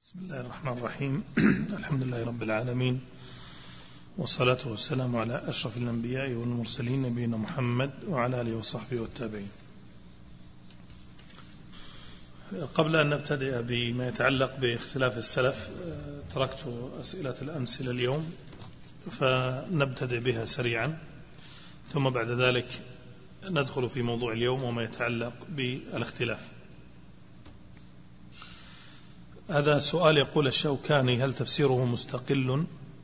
بسم الله الرحمن الرحيم. الحمد لله رب العالمين، والصلاة والسلام على أشرف الأنبياء والمرسلين نبينا محمد وعلى آله وصحبه والتابعين. قبل أن نبتدئ بما يتعلق باختلاف السلف، تركت أسئلة الأمثلة اليوم فنبتدئ بها سريعا، ثم بعد ذلك ندخل في موضوع اليوم وما يتعلق بالاختلاف. هذا سؤال يقول الشوكاني: هل تفسيره مستقل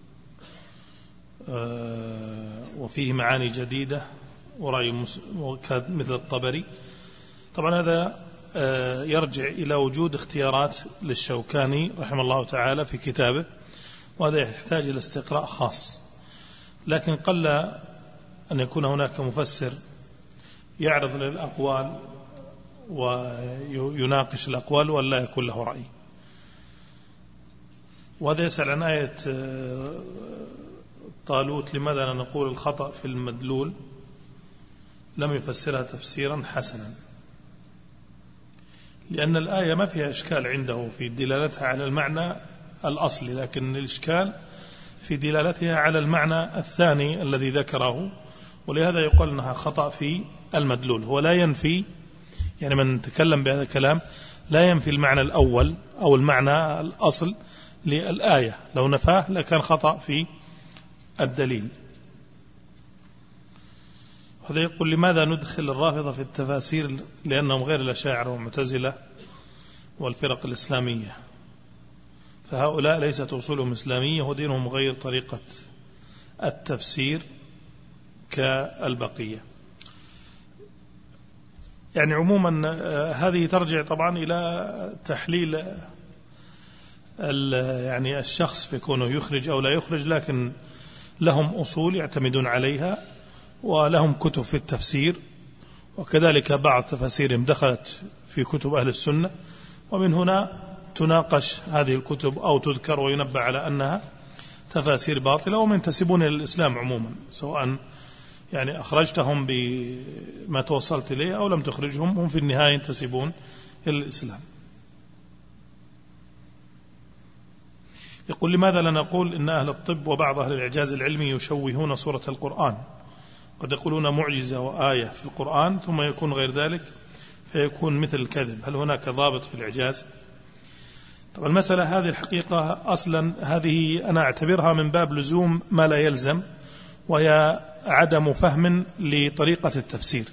وفيه معاني جديدة ورأي مثل الطبري؟ طبعا هذا يرجع إلى وجود اختيارات للشوكاني رحمه الله تعالى في كتابه، وهذا يحتاج إلى استقراء خاص، لكن قل أن يكون هناك مفسر يعرض للأقوال ويناقش الأقوال ولا يكون له رأي. وهذا يسأل عن آية طالوت: لماذا لا نقول الخطأ في المدلول لم يفسرها تفسيرا حسنا؟ لأن الآية ما فيها إشكال عنده في دلالتها على المعنى الأصلي، لكن الإشكال في دلالتها على المعنى الثاني الذي ذكره، ولهذا يقول أنها خطأ في المدلول. هو لا ينفي، يعني من تكلم بهذا الكلام لا ينفي المعنى الأول أو المعنى الأصل للآية، لو نفاه لكان خطأ في الدليل. هذا يقول: لماذا ندخل الرافضة في التفاسير؟ لأنهم غير الأشاعرة والمعتزلة والفرق الإسلامية، فهؤلاء ليست أصولهم إسلامية ودينهم غير طريقة التفسير كالبقية. يعني عموما هذه ترجع طبعا إلى تحليل يعني الشخص في كونه يخرج أو لا يخرج، لكن لهم أصول يعتمدون عليها ولهم كتب في التفسير، وكذلك بعض تفاسيرهم دخلت في كتب أهل السنة، ومن هنا تناقش هذه الكتب أو تذكر وينبه على أنها تفاسير باطلة، ومن ينتسبون إلى الإسلام عموما، سواء يعني أخرجتهم بما توصلت إليه أو لم تخرجهم، هم في النهاية ينتسبون إلى الإسلام. يقول: لماذا لا نقول إن أهل الطب وبعض أهل الإعجاز العلمي يشوهون سورة القرآن؟ قد يقولون معجزة وآية في القرآن ثم يكون غير ذلك فيكون مثل الكذب، هل هناك ضابط في الإعجاز؟ طبعا المسألة هذه الحقيقة أصلا هذه أنا أعتبرها من باب لزوم ما لا يلزم، وهي عدم فهم لطريقة التفسير.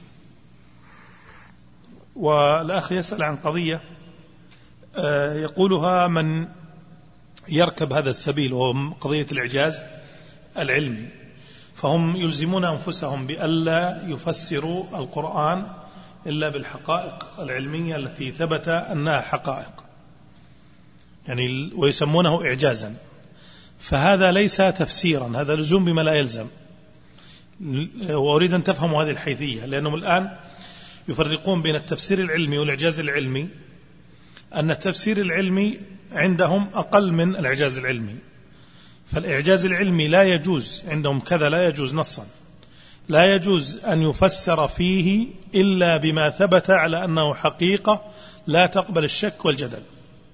والأخ يسأل عن قضية يقولها من يركب هذا السبيل، وهو قضية الإعجاز العلمي، فهم يلزمون أنفسهم بألا يفسروا القرآن إلا بالحقائق العلمية التي ثبت أنها حقائق، يعني ويسمونه إعجازا، فهذا ليس تفسيرا، هذا لزوم بما لا يلزم. وأريد أن تفهموا هذه الحيثية، لأنهم الآن يفرقون بين التفسير العلمي والإعجاز العلمي، أن التفسير العلمي عندهم أقل من الإعجاز العلمي، فالإعجاز العلمي لا يجوز عندهم كذا، لا يجوز نصا، لا يجوز أن يفسر فيه إلا بما ثبت على أنه حقيقة لا تقبل الشك والجدل.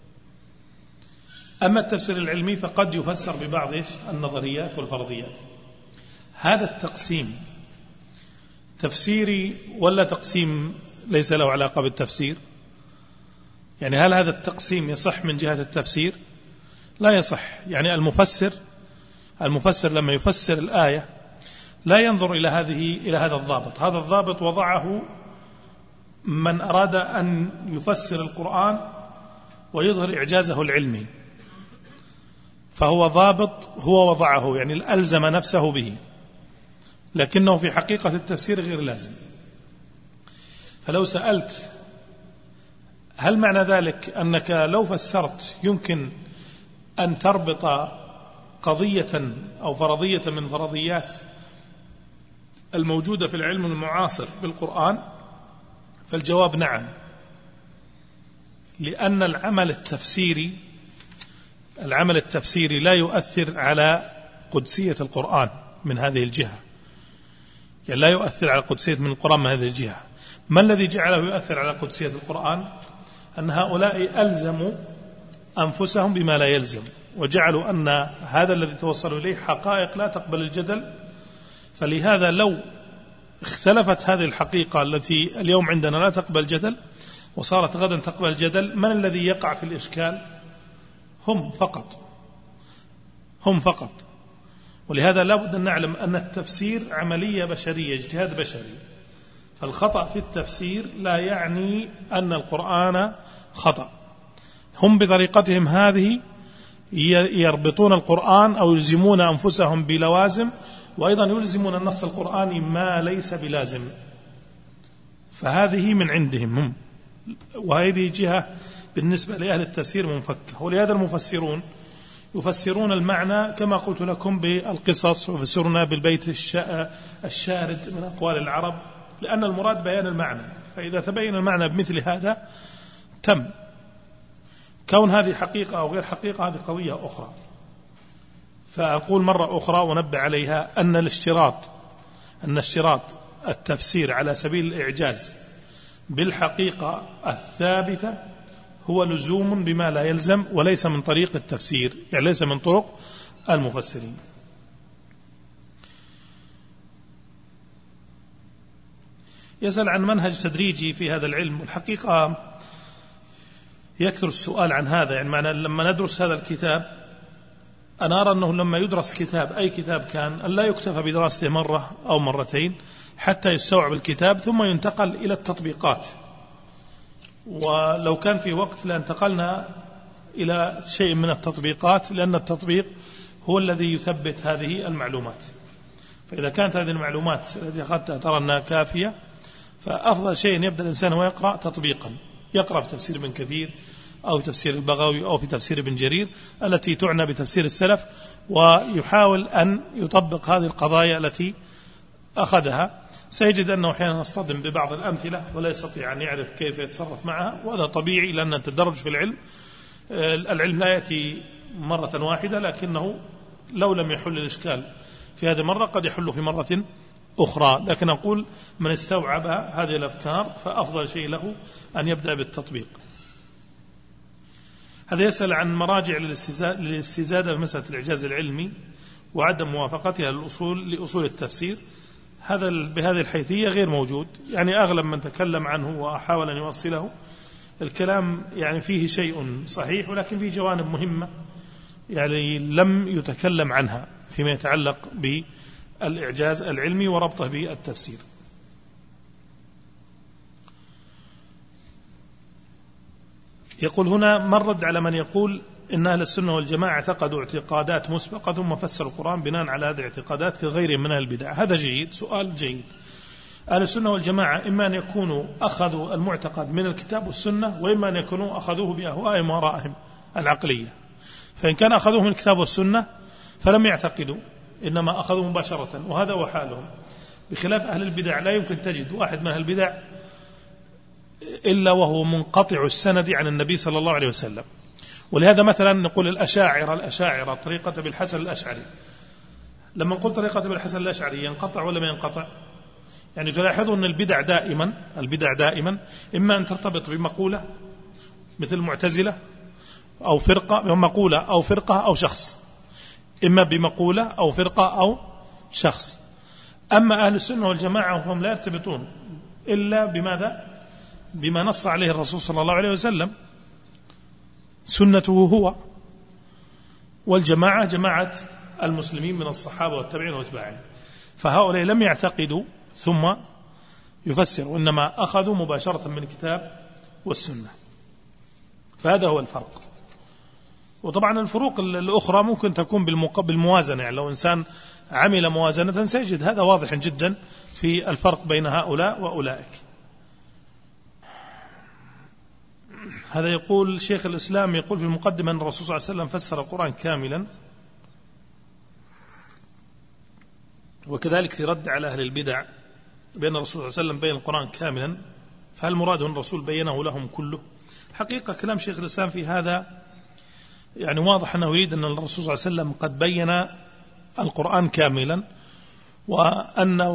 أما التفسير العلمي فقد يفسر ببعض النظريات والفرضيات. هذا التقسيم تفسيري ولا تقسيم ليس له علاقة بالتفسير؟ يعني هل هذا التقسيم يصح من جهة التفسير؟ لا يصح. يعني المفسر لما يفسر الآية لا ينظر إلى هذا الضابط. هذا الضابط وضعه من أراد أن يفسر القرآن ويظهر إعجازه العلمي، فهو ضابط هو وضعه، يعني ألزم نفسه به، لكنه في حقيقة التفسير غير لازم. فلو سألت هل معنى ذلك أنك لو فسرت يمكن أن تربط قضية أو فرضية من فرضيات الموجودة في العلم المعاصر بالقرآن؟ فالجواب نعم، لأن العمل التفسيري لا يؤثر على قدسية القرآن من هذه الجهة، يعني لا يؤثر على قدسية من القرآن من هذه الجهة. ما الذي جعله يؤثر على قدسية القرآن؟ أن هؤلاء ألزموا أنفسهم بما لا يلزم، وجعلوا أن هذا الذي توصلوا إليه حقائق لا تقبل الجدل. فلهذا لو اختلفت هذه الحقيقة التي اليوم عندنا لا تقبل الجدل وصارت غدا تقبل الجدل، من الذي يقع في الإشكال؟ هم فقط. ولهذا لا بد أن نعلم أن التفسير عملية بشرية، اجتهاد بشري. فالخطأ في التفسير لا يعني أن القرآن خطأ. هم بطريقتهم هذه يربطون القرآن أو يلزمون أنفسهم بلوازم، وأيضا يلزمون النص القرآني ما ليس بلازم. فهذه من عندهم هم، وهذه جهة بالنسبة لأهل التفسير منفكة. ولهذا المفسرون يفسرون المعنى كما قلت لكم بالقصص، ويفسرونها بالبيت الشارد من أقوال العرب، لأن المراد بيان المعنى. فإذا تبين المعنى بمثل هذا تم. كون هذه حقيقة أو غير حقيقة هذه قضية أخرى. فأقول مرة أخرى ونبه عليها أن اشتراط التفسير على سبيل الإعجاز بالحقيقة الثابتة هو لزوم بما لا يلزم، وليس من طريق التفسير، يعني ليس من طرق المفسرين. يسأل عن منهج تدريجي في هذا العلم، والحقيقة يكثر السؤال عن هذا. يعني معنى لما ندرس هذا الكتاب أنا أرى أنه لما يدرس كتاب أي كتاب كان أن لا يكتفى بدراسته مرة أو مرتين حتى يستوعب الكتاب، ثم ينتقل إلى التطبيقات. ولو كان في وقت لانتقلنا إلى شيء من التطبيقات، لأن التطبيق هو الذي يثبت هذه المعلومات. فإذا كانت هذه المعلومات التي أخذتها ترى أنها كافية، فأفضل شيء يبدأ الإنسان ويقرأ تطبيقا، يقرأ في تفسير ابن كثير أو في تفسير البغوي أو في تفسير ابن جرير التي تعنى بتفسير السلف، ويحاول أن يطبق هذه القضايا التي أخذها. سيجد أنه أحيانا يصطدم ببعض الأمثلة ولا يستطيع أن يعرف كيف يتصرف معها، وهذا طبيعي لأن التدرج في العلم لا يأتي مرة واحدة، لكنه لو لم يحل الإشكال في هذه المرة قد يحل في مرة أخرى. لكن أقول من استوعب هذه الأفكار فأفضل شيء له أن يبدأ بالتطبيق. هذا يسأل عن مراجع للاستزادة في مسألة الإعجاز العلمي وعدم موافقتها لأصول التفسير. هذا بهذه الحيثية غير موجود. يعني أغلب من تكلم عنه وأحاول أن يوصله الكلام يعني فيه شيء صحيح، ولكن فيه جوانب مهمة يعني لم يتكلم عنها فيما يتعلق بالإعجاز العلمي وربطه بالتفسير. يقول هنا مرد على من يقول إن أهل السنة والجماعة اعتقدوا اعتقادات مسبقة ثم فسروا القرآن بناء على هذه الاعتقادات كغيرهم من أهل البدع. هذا جيد، سؤال جيد. أهل السنة والجماعة إما أن يكونوا أخذوا المعتقد من الكتاب والسنة، وإما أن يكونوا أخذوه بأهوائهم وآرائهم العقلية. فإن كان أخذوه من الكتاب والسنة فلم يعتقدوا، إنما أخذوه مباشرة، وهذا هو حالهم. بخلاف أهل البدع لا يمكن تجد واحد من أهل البدع إلا وهو منقطع السند عن النبي صلى الله عليه وسلم. ولهذا مثلا نقول الأشاعرة طريقة بالحسن الأشعري، لما نقول طريقة بالحسن الأشعري ينقطع ولا ما ينقطع؟ يعني تلاحظوا أن البدع دائما إما أن ترتبط بمقولة مثل المعتزلة، أو فرقة، مقولة أو فرقة أو شخص، إما بمقولة أو فرقة أو شخص. أما أهل السنة والجماعة هم لا يرتبطون إلا بماذا؟ بما نص عليه الرسول صلى الله عليه وسلم، سنته هو. والجماعة جماعة المسلمين من الصحابة والتابعين واتباعهم. فهؤلاء لم يعتقدوا ثم يفسروا، إنما أخذوا مباشرة من الكتاب والسنة. فهذا هو الفرق. وطبعا الفروق الأخرى ممكن تكون بالموازنة، يعني لو إنسان عمل موازنة سيجد هذا واضح جدا في الفرق بين هؤلاء وأولئك. هذا يقول شيخ الإسلام يقول في المقدمة أن الرسول صلى الله عليه وسلم فسر القرآن كاملا، وكذلك في رد على أهل البدع بأن الرسول صلى الله عليه وسلم بين القرآن كاملا، فهل مراد أن الرسول بينه لهم كله؟ حقيقة كلام شيخ الإسلام في هذا يعني واضح أنه يريد أن الرسول صلى الله عليه وسلم قد بين القرآن كاملا،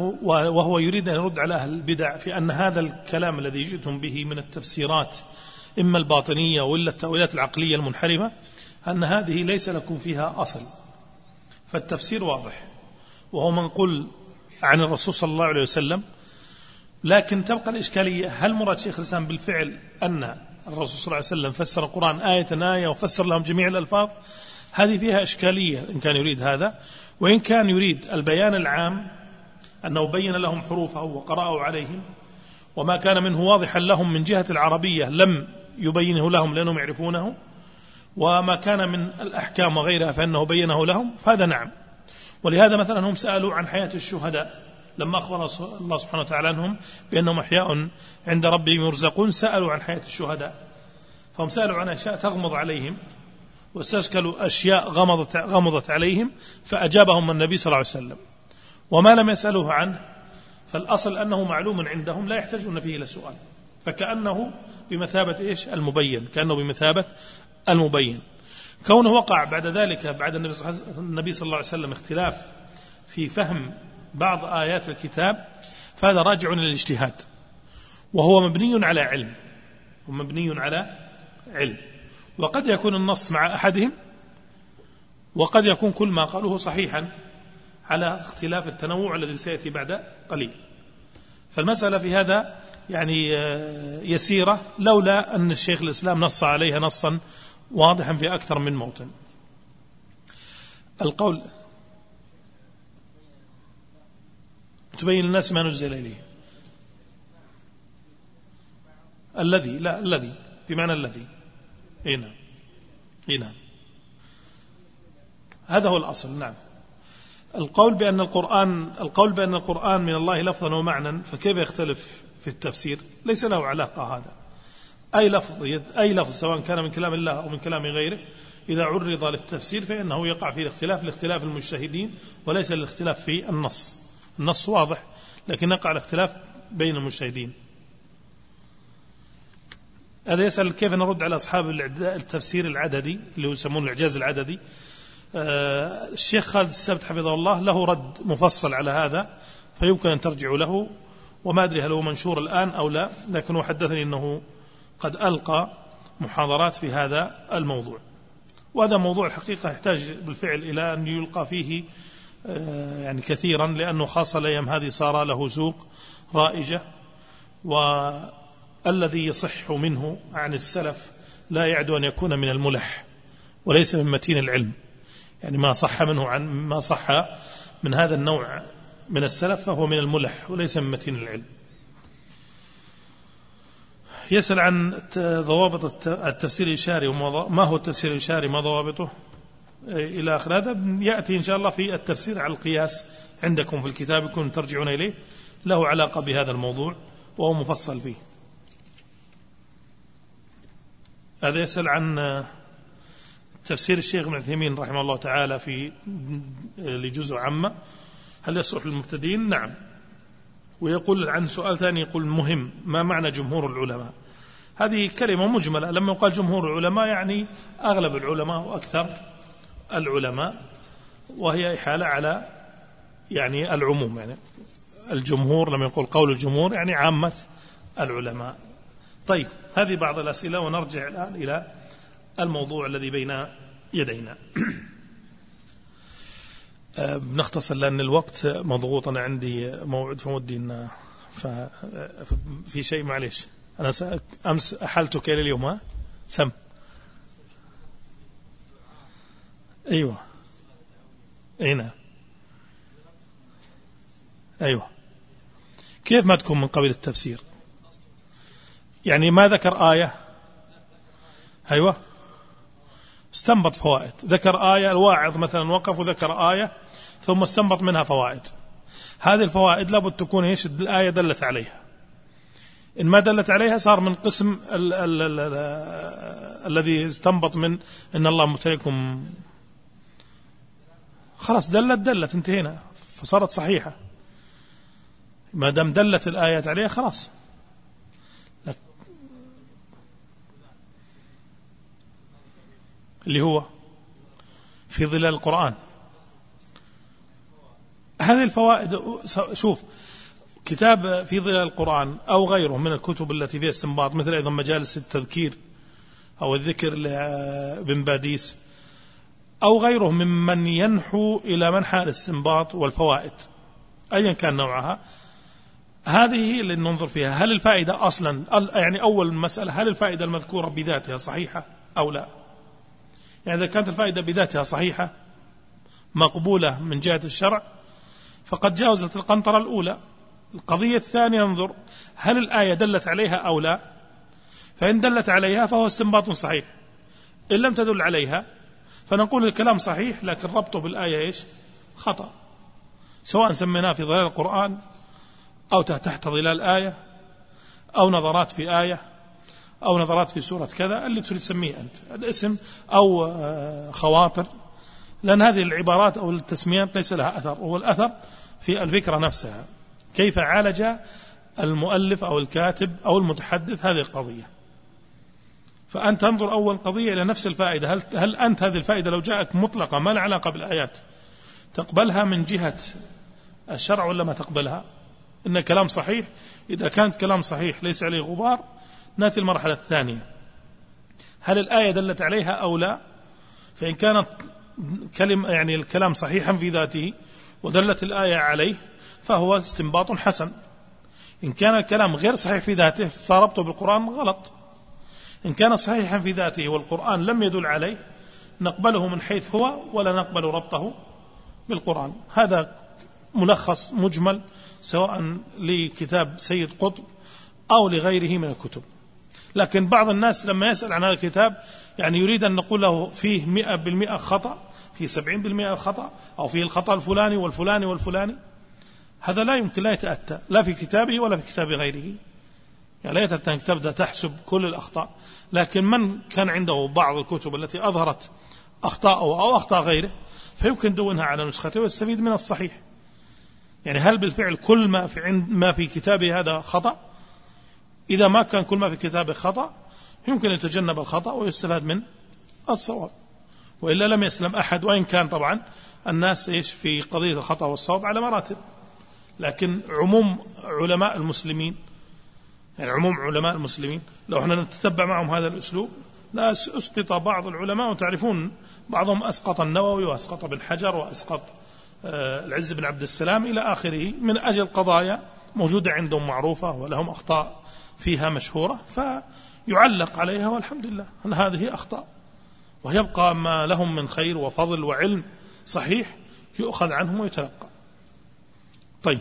وهو يريد أن يرد على أهل البدع في أن هذا الكلام الذي جئتم به من التفسيرات إما الباطنية وإلا التأويلات العقلية المنحرفة، أن هذه ليس لكم فيها أصل. فالتفسير واضح، وهو منقول عن الرسول صلى الله عليه وسلم. لكن تبقى الإشكالية، هل مراد شيخ الإسلام بالفعل أن الرسول صلى الله عليه وسلم فسر القرآن آية وفسر لهم جميع الألفاظ؟ هذه فيها إشكالية إن كان يريد هذا. وإن كان يريد البيان العام أنه بين لهم حروفه وقرأوا عليهم، وما كان منه واضحا لهم من جهة العربية لم يبينه لهم لأنهم يعرفونه، وما كان من الأحكام وغيرها فإنه بينه لهم، فهذا نعم. ولهذا مثلا هم سألوا عن حياة الشهداء لما أخبر الله سبحانه وتعالى عنهم بأنهم أحياء عند ربهم يرزقون، سألوا عن حياة الشهداء، فهم سألوا عن أشياء تغمض عليهم واستشكلوا أشياء غمضت عليهم، فأجابهم النبي صلى الله عليه وسلم. وما لم يسألوه عنه فالأصل أنه معلوم عندهم لا يحتاجون فيه إلى سؤال، فكأنه بمثابة إيش؟ المبين، كأنه بمثابة المبين. كونه وقع بعد ذلك بعد النبي صلى الله عليه وسلم اختلاف في فهم بعض آيات الكتاب، فهذا راجع إلى الاجتهاد، وهو مبني على علم، ومبني على علم. وقد يكون النص مع أحدهم، وقد يكون كل ما قالوه صحيحا على اختلاف التنوع الذي سيأتي بعد قليل. فالمسألة في هذا يعني يسيرة، لولا أن الشيخ الإسلام نص عليها نصا واضحا في أكثر من موطن. القول تبين الناس ما نزل إليه، الذي لا الذي بمعنى الذي، هنا هذا هو الأصل. نعم. القول بأن القرآن من الله لفظا ومعنى، فكيف يختلف في التفسير؟ ليس له علاقة هذا. أي لفظ سواء كان من كلام الله أو من كلام غيره، إذا عرض للتفسير فإنه يقع فيه لاختلاف المجتهدين، وليس الاختلاف في النص واضح، لكن يقع الاختلاف بين المجتهدين. هذا يسأل كيف نرد على أصحاب التفسير العددي اللي يسمون الإعجاز العددي. الشيخ خالد السبت حفظه الله له رد مفصل على هذا، فيمكن أن ترجعوا له، وما أدري هل هو منشور الآن أو لا، لكن هو حدثني أنه قد ألقى محاضرات في هذا الموضوع. وهذا موضوع الحقيقة يحتاج بالفعل إلى أن يلقى فيه يعني كثيرا، لأنه خاصة الأيام هذه صار له سوق رائجة، والذي يصح منه عن السلف لا يعد أن يكون من الملح وليس من متين العلم. يعني ما صح من هذا النوع من السلف فهو من الملح وليس من متين العلم. يسأل عن ضوابط التفسير الإشاري، ما هو التفسير الإشاري، ما ضوابطه إلى آخر. هذا يأتي إن شاء الله في التفسير على القياس عندكم في الكتاب، يكون ترجعون إليه، له علاقة بهذا الموضوع وهو مفصل فيه. هذا يسأل عن تفسير الشيخ ابن عثيمين رحمه الله تعالى لجزء عامة، هل يصلح للمبتدئين؟ نعم. ويقول عن سؤال ثاني، يقول مهم، ما معنى جمهور العلماء؟ هذه كلمة مجملة، لما يقال جمهور العلماء يعني أغلب العلماء وأكثر العلماء، وهي إحالة على يعني العموم. يعني الجمهور لما يقول قول الجمهور يعني عامة العلماء. طيب، هذه بعض الأسئلة، ونرجع الآن إلى الموضوع الذي بين يدينا. بنختصر لأن الوقت مضغوط، أنا عندي موعد فمودي في شيء، معليش. أنا أمس أحلتك إلى اليوم، ها سم. أيوة أين أيوة. كيف ما تكون من قبيل التفسير؟ يعني ما ذكر آية، أيوة، استنبط فوائد. ذكر آية، الواعظ مثلا وقف وذكر آية ثم استنبط منها فوائد. هذه الفوائد لابد تكون ايش؟ الآية دلت عليها. إن ما دلت عليها صار من قسم الذي استنبط من إن الله مبتليكم، خلاص دلت انتهينا، فصارت صحيحة. ما دام دلت الآيات عليها خلاص. اللي هو في ظلال القرآن. هذه الفوائد، شوف، كتاب في ظلال القرآن أو غيره من الكتب التي فيها استنباط، مثل أيضا مجالس التذكير أو الذكر لابن باديس، أو غيره ممن ينحو إلى منحى الاستنباط والفوائد أيا كان نوعها، هذه اللي ننظر فيها. هل الفائدة أصلا، يعني أول مسألة، هل الفائدة المذكورة بذاتها صحيحة أو لا؟ يعني إذا كانت الفائدة بذاتها صحيحة مقبولة من جهة الشرع فقد جاوزت القنطرة الأولى. القضية الثانية ننظر هل الآية دلت عليها أو لا، فإن دلت عليها فهو استنباط صحيح، إن لم تدل عليها فنقول الكلام صحيح لكن ربطه بالآية إيش؟ خطأ، سواء سميناه في ظلال القرآن أو تحت ظلال آية أو نظرات في آية أو نظرات في سورة كذا، اللي تريد تسميه أنت الاسم، أو خواطر، لأن هذه العبارات أو التسميات ليس لها أثر، هو الأثر في الفكرة نفسها، كيف عالج المؤلف أو الكاتب أو المتحدث هذه القضية. فأنت تنظر أول قضية إلى نفس الفائدة، هل أنت هذه الفائدة لو جاءت مطلقة ما لها علاقة بالآيات تقبلها من جهة الشرع ولا ما تقبلها؟ إن كلام صحيح، إذا كانت كلام صحيح ليس عليه غبار نأتي المرحلة الثانية، هل الآية دلت عليها أو لا؟ فإن كانت يعني الكلام صحيحا في ذاته ودلت الآية عليه فهو استنباط حسن. إن كان الكلام غير صحيح في ذاته فربطه بالقرآن غلط. إن كان صحيحا في ذاته والقرآن لم يدل عليه نقبله من حيث هو ولا نقبل ربطه بالقرآن. هذا ملخص مجمل سواء لكتاب سيد قطب أو لغيره من الكتب. لكن بعض الناس لما يسأل عن هذا الكتاب يعني يريد أن نقول له فيه 100% خطأ، فيه 70% خطأ، أو فيه الخطأ الفلاني والفلاني والفلاني. هذا لا يمكن، لا يتأتى لا في كتابه ولا في كتاب غيره. يعني لا يتأتى أنك تبدأ تحسب كل الأخطاء، لكن من كان عنده بعض الكتب التي أظهرت أخطاء أو أخطاء غيره فيمكن دونها على نسخته ويستفيد من الصحيح. يعني هل بالفعل كل ما في كتابه هذا خطأ؟ إذا ما كان كل ما في كتابه خطأ يمكن أن يتجنب الخطأ ويستفاد من الصواب، وإلا لم يسلم أحد. وإن كان طبعا الناس في قضية الخطأ والصواب على مراتب، لكن عموم علماء المسلمين، يعني عموم علماء المسلمين لو احنا نتتبع معهم هذا الأسلوب لا أسقط بعض العلماء، وتعرفون بعضهم أسقط النووي وأسقط ابن حجر وأسقط العز بن عبد السلام إلى آخره من أجل قضايا موجودة عندهم معروفة ولهم أخطاء فيها مشهورة فيعلق عليها، والحمد لله أن هذه أخطاء، ويبقى ما لهم من خير وفضل وعلم صحيح يؤخذ عنهم ويتلقى. طيب،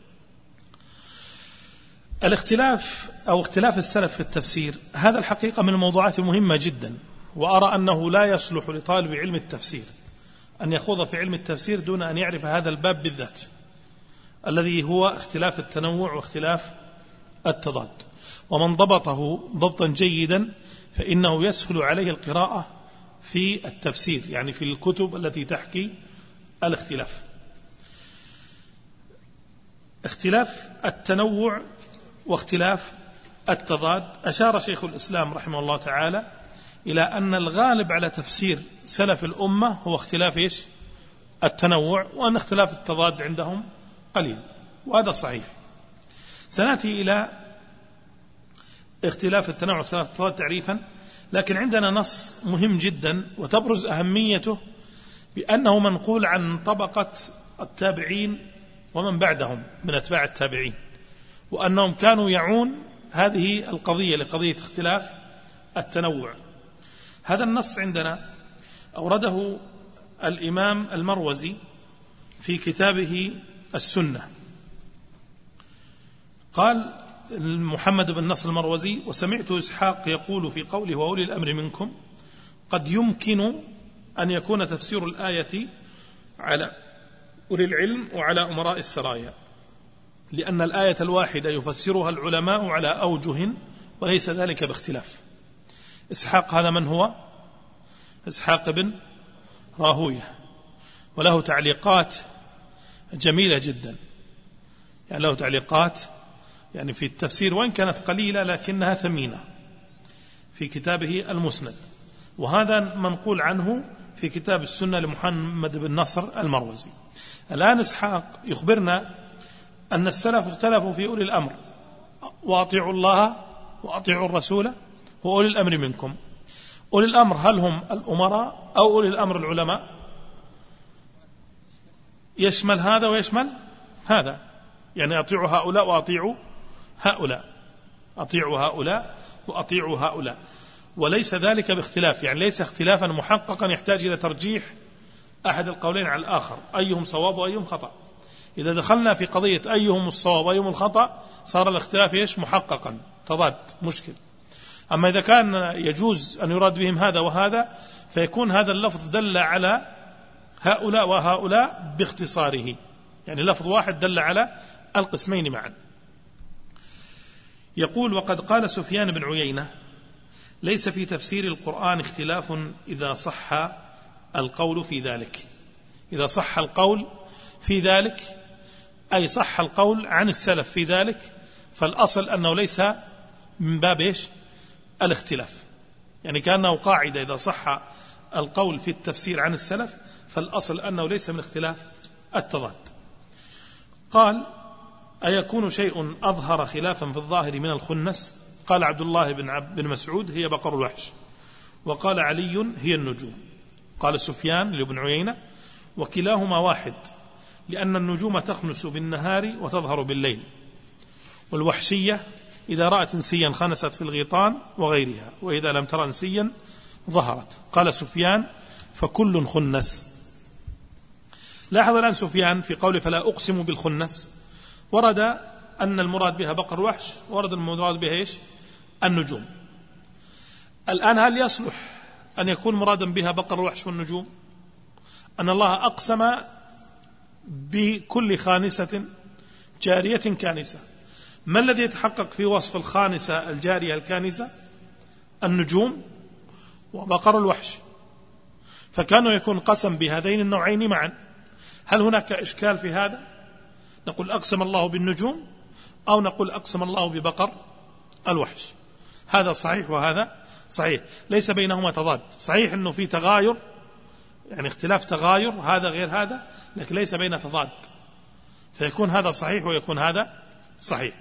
الاختلاف أو اختلاف السلف في التفسير هذا الحقيقة من الموضوعات المهمة جدا، وأرى أنه لا يصلح لطالب علم التفسير أن يخوض في علم التفسير دون أن يعرف هذا الباب بالذات الذي هو اختلاف التنوع واختلاف التضاد. ومن ضبطه ضبطا جيدا فإنه يسهل عليه القراءة في التفسير، يعني في الكتب التي تحكي الاختلاف. اختلاف التنوع واختلاف التضاد، أشار شيخ الإسلام رحمه الله تعالى إلى أن الغالب على تفسير سلف الأمة هو اختلاف التنوع، وأن اختلاف التضاد عندهم قليل، وهذا صحيح. سنأتي إلى اختلاف التنوع واختلاف التضاد تعريفا، لكن عندنا نص مهم جدا وتبرز أهميته بأنه منقول عن طبقة التابعين ومن بعدهم من أتباع التابعين، وأنهم كانوا يعون هذه القضية لقضية اختلاف التنوع. هذا النص عندنا أورده الإمام المروزي في كتابه السنة. قال محمد بن نصر المروزي: وسمعت إسحاق يقول في قوله وأولي الأمر منكم قد يمكن أن يكون تفسير الآية على أولي العلم وعلى أمراء السرايا، لأن الآية الواحدة يفسرها العلماء على أوجه وليس ذلك باختلاف. إسحاق هذا من هو؟ إسحاق بن راهوية، وله تعليقات جميلة جدا، يعني له تعليقات يعني في التفسير وإن كانت قليلة لكنها ثمينة في كتابه المسند، وهذا منقول عنه في كتاب السنة لمحمد بن نصر المروزي. الآن إسحاق يخبرنا أن السلف اختلفوا في أولي الأمر، وأطيعوا الله وأطيعوا الرسول وأولي الأمر منكم. أولي الأمر هل هم الأمراء أو أولي الأمر العلماء؟ يشمل هذا ويشمل هذا، يعني أطيعوا هؤلاء وأطيعوا هؤلاء، أطيعوا هؤلاء وأطيعوا هؤلاء، وليس ذلك باختلاف، يعني ليس اختلافا محققا يحتاج إلى ترجيح أحد القولين على الآخر، أيهم صواب وأيهم خطأ. إذا دخلنا في قضية أيهم الصواب وأيهم الخطأ صار الاختلاف إيش؟ محققا، تضاد، مشكل. أما إذا كان يجوز أن يراد بهم هذا وهذا فيكون هذا اللفظ دل على هؤلاء وهؤلاء باختصاره، يعني لفظ واحد دل على القسمين معا. يقول: وقد قال سفيان بن عيينة: ليس في تفسير القرآن اختلاف إذا صح القول في ذلك. إذا صح القول في ذلك أي صح القول عن السلف في ذلك، فالأصل أنه ليس من باب إيش؟ الاختلاف، يعني كأنه قاعدة: إذا صح القول في التفسير عن السلف فالأصل أنه ليس من اختلاف التضاد. قال: أيكون شيء أظهر خلافا في الظاهر من الخنس؟ قال عبد الله بن مسعود: هي بقر الوحش. وقال علي: هي النجوم. قال سفيان لابن عيينة: وكلاهما واحد، لأن النجوم تخنس بالنهار وتظهر بالليل، والوحشية إذا رأت انسيا خنست في الغيطان وغيرها، وإذا لم ترى انسيا ظهرت. قال سفيان: فكل خنس. لاحظ الآن سفيان في قوله فلا أقسم بالخنس، ورد أن المراد بها بقر وحش، ورد المراد بها إيش؟ النجوم. الآن هل يصلح أن يكون مرادا بها بقر الوحش والنجوم؟ أن الله أقسم بكل خانسة جارية كانسة. ما الذي يتحقق في وصف الخانسة الجارية الكانسة؟ النجوم وبقر الوحش، فكانوا يكون قسم بهذين النوعين معا. هل هناك إشكال في هذا؟ نقول أقسم الله بالنجوم أو نقول أقسم الله ببقر الوحش؟ هذا صحيح وهذا صحيح، ليس بينهما تضاد. صحيح أنه في تغاير، يعني اختلاف تغاير، هذا غير هذا، لكن ليس بين تضاد، فيكون هذا صحيح ويكون هذا صحيح.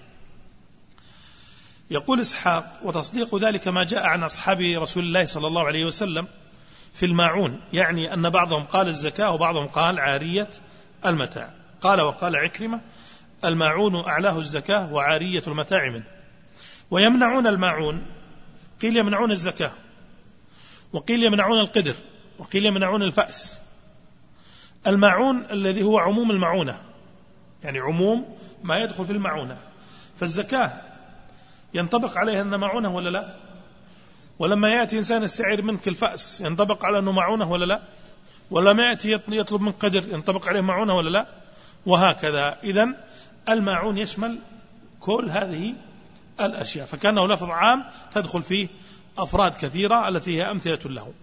يقول إسحاق: وتصديق ذلك ما جاء عن أصحاب رسول الله صلى الله عليه وسلم في الماعون، يعني أن بعضهم قال الزكاة وبعضهم قال عارية المتاع. قال وقال عكرمة: الماعون أعلاه الزكاة وعارية المتاع منه. ويمنعون الماعون، قيل يمنعون الزكاة، وقيل يمنعون القدر، وقيل يمنعون الفأس. الماعون الذي هو عموم المعونة، يعني عموم ما يدخل في المعونة، فالزكاة ينطبق عليها أنه معونة ولا لا؟ ولما يأتي إنسان السعر منك الفأس ينطبق على أنه معونة ولا لا؟ ولما يأتي يطلب من قدر ينطبق عليه معونة ولا لا؟ وهكذا. إذن الماعون يشمل كل هذه الأشياء، فكأنه لفظ عام تدخل فيه أفراد كثيرة التي هي أمثلة له.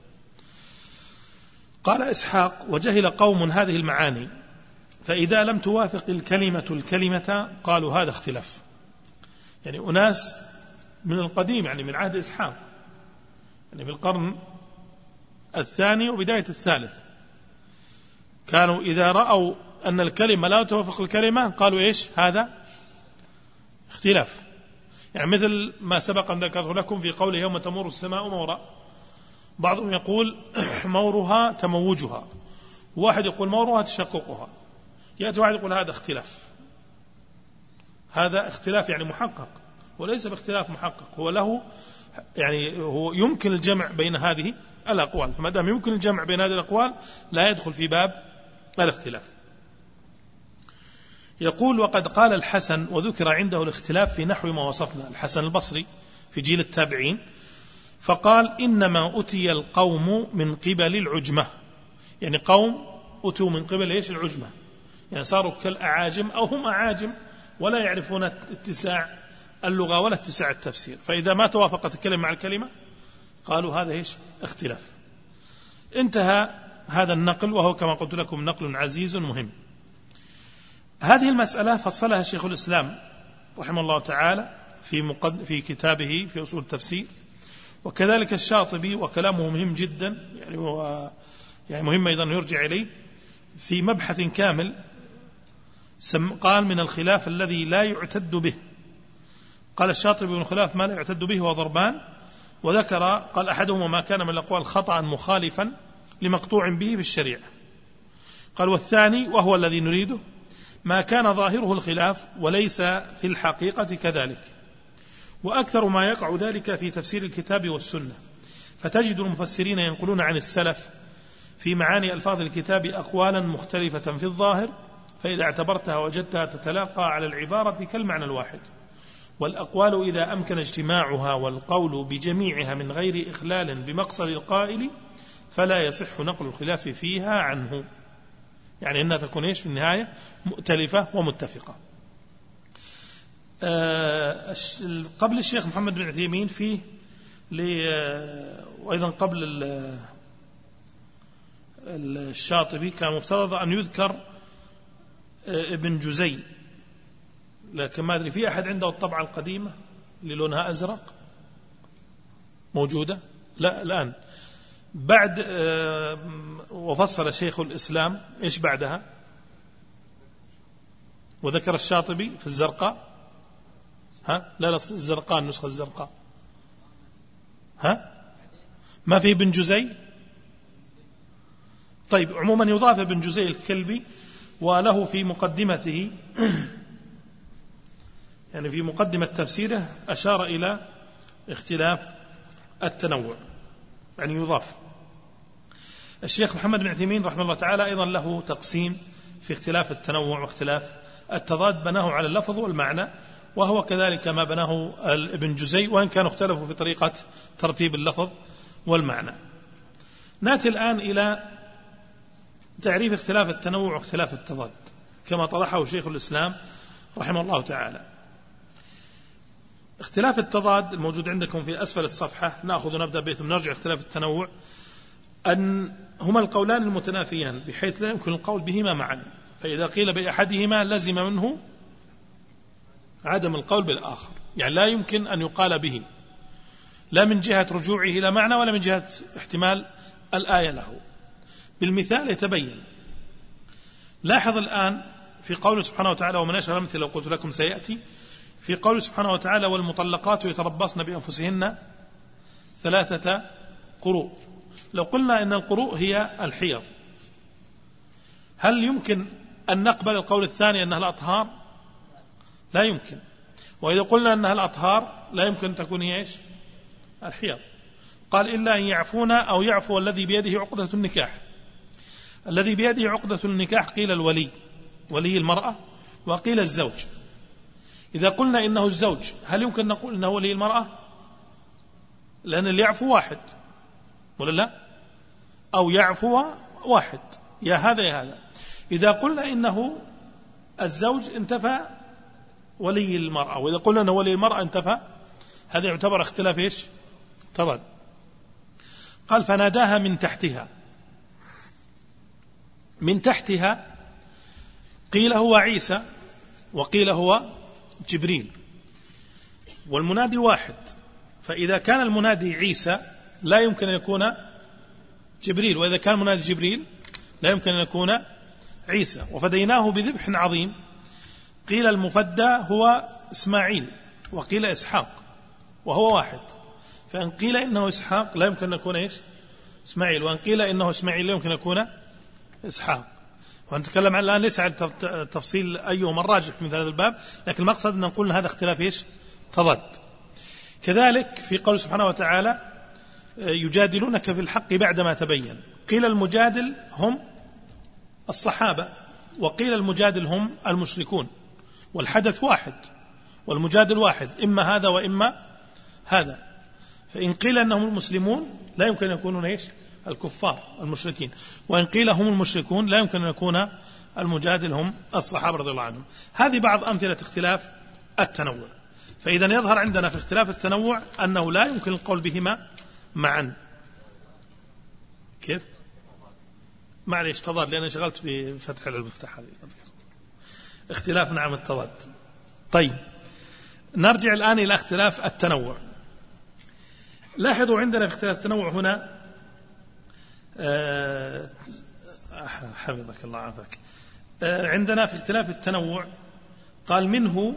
قال إسحاق: وجهل قوم هذه المعاني، فإذا لم توافق الكلمة الكلمة قالوا هذا اختلاف. يعني أناس من القديم، يعني من عهد إسحاق، يعني في القرن الثاني وبداية الثالث، كانوا إذا رأوا أن الكلمة لا توافق الكلمة قالوا إيش؟ هذا اختلاف. يعني مثل ما سبق أن ذكرت لكم في قوله يوم تمور السماء مورا، بعضهم يقول مورها تموجها، واحد يقول مورها تشققها، يأتي واحد يقول هذا اختلاف. هذا اختلاف يعني محقق، وليس باختلاف محقق، هو له يعني هو يمكن الجمع بين هذه الأقوال، فما دام يمكن الجمع بين هذه الأقوال لا يدخل في باب الاختلاف. يقول: وقد قال الحسن وذكر عنده الاختلاف في نحو ما وصفنا. الحسن البصري في جيل التابعين، فقال: إنما أتي القوم من قبل العجمة، يعني قوم أتوا من قبل إيش؟ العجمة، يعني صاروا كالأعاجم أو هم أعاجم ولا يعرفون اتساع اللغة ولا اتساع التفسير، فإذا ما توافقت الكلمة مع الكلمة قالوا هذا إيش؟ اختلاف. انتهى هذا النقل، وهو كما قلت لكم نقل عزيز مهم. هذه المسألة فصلها شيخ الإسلام رحمه الله تعالى في كتابه في أصول التفسير، وكذلك الشاطبي، وكلامه مهم جدا، يعني هو يعني مهم أيضا يرجع إليه في مبحث كامل قال من الخلاف الذي لا يعتد به. قال الشاطبي من الخلاف ما لا يعتد به هو ضربان، وذكر قال أحدهما ما كان من الأقوال خطأ مخالفا لمقطوع به في الشريعة. قال والثاني وهو الذي نريده ما كان ظاهره الخلاف وليس في الحقيقة كذلك، وأكثر ما يقع ذلك في تفسير الكتاب والسنة، فتجد المفسرين ينقلون عن السلف في معاني ألفاظ الكتاب أقوالا مختلفة في الظاهر، فإذا اعتبرتها وجدتها تتلاقى على العبارة كالمعنى الواحد، والأقوال إذا أمكن اجتماعها والقول بجميعها من غير إخلال بمقصد القائل فلا يصح نقل الخلاف فيها عنه، يعني أنها تكون في النهاية مؤتلفة ومتفقة. قبل الشيخ محمد بن عثيمين فيه وأيضا قبل الشاطبي كان مفترض أن يذكر ابن جزي، لكن ما أدري في أحد عنده الطبعة القديمة اللي لونها أزرق موجودة؟ لا الآن بعد وفصل شيخ الإسلام إيش بعدها؟ وذكر الشاطبي في الزرقاء. لا الزرقاء النسخة الزرقاء. ما في ابن جزي؟ طيب عموما يضاف ابن جزي الكلبي، وله في مقدمته يعني في مقدمة تفسيره أشار إلى اختلاف التنوع، يعني يضاف. الشيخ محمد بن عثيمين رحمه الله تعالى أيضا له تقسيم في اختلاف التنوع واختلاف التضاد، بناه على اللفظ والمعنى، وهو كذلك ما بناه ابن جزي، وإن كانوا اختلفوا في طريقة ترتيب اللفظ والمعنى. نأتي الآن إلى تعريف اختلاف التنوع واختلاف التضاد كما طرحه شيخ الإسلام رحمه الله تعالى. اختلاف التضاد الموجود عندكم في أسفل الصفحة، نأخذ ونبدأ به ثم نرجع اختلاف التنوع، أن هما القولان المتنافيان بحيث لا يمكن القول بهما معا، فإذا قيل بأحدهما لزم منه عدم القول بالآخر، يعني لا يمكن أن يقال به لا من جهة رجوعه إلى معنى ولا من جهة احتمال الآية له. بالمثال يتبين. لاحظ الآن في قوله سبحانه وتعالى ومن أشهر الأمثلة لو قلت لكم سيأتي، في قوله سبحانه وتعالى والمطلقات يتربصن بأنفسهن 3 قروء. لو قلنا إن القروء هي الحيض، هل يمكن أن نقبل القول الثاني أنها الأطهار؟ لا يمكن. وإذا قلنا أنها الأطهار لا يمكن أن تكون هي إيش؟ الحيض. قال إلا أن يعفون أو يعفو الذي بيده عقدة النكاح. الذي بيده عقدة النكاح قيل الولي، ولي المرأة، وقيل الزوج. إذا قلنا إنه الزوج هل يمكن نقول إنه ولي المرأة؟ لأن اللي يعفو واحد ولا لا؟ أو يعفو واحد، يا هذا يا هذا. إذا قلنا إنه الزوج انتفى ولي المرأة، وإذا قلنا أنه ولي المرأة انتفى، هذا يعتبر اختلاف إيش؟ تضاد. قال فناداها من تحتها. من تحتها قيل هو عيسى وقيل هو جبريل، والمنادي واحد، فإذا كان المنادي عيسى لا يمكن أن يكون جبريل، وإذا كان المنادي جبريل لا يمكن أن يكون عيسى. وفديناه بذبح عظيم. قيل المفدى هو إسماعيل وقيل إسحاق وهو واحد، فإن قيل إنه إسحاق لا يمكن أن يكون إيش؟ إسماعيل، وإن قيل إنه إسماعيل لا يمكن أن يكون إسحاق. ونتكلم عن الآن ليس عن تفصيل أيهما الراجح من هذا الباب، لكن المقصد أن نقول هذا اختلاف إيش؟ تضاد. كذلك في قول سبحانه وتعالى يجادلونك في الحق بعدما تبين. قيل المجادل هم الصحابة، وقيل المجادل هم المشركون، والحدث واحد والمجادل واحد، إما هذا وإما هذا. فإن قيل أنهم المسلمون لا يمكن أن يكونون إيش؟ الكفار المشركين، وإن قيل هم المشركون لا يمكن أن يكون المجادل هم الصحابة رضي الله عنهم. هذه بعض أمثلة اختلاف التنوع. فإذا يظهر عندنا في اختلاف التنوع أنه لا يمكن القول بهما معا. كيف؟ معليش تضاد، لأن شغلت بفتح المفتاح هذه. اختلاف نعم التضاد. طيب نرجع الآن إلى اختلاف التنوع. لاحظوا عندنا في اختلاف التنوع هنا حفظك الله عافاك، عندنا في اختلاف التنوع قال منه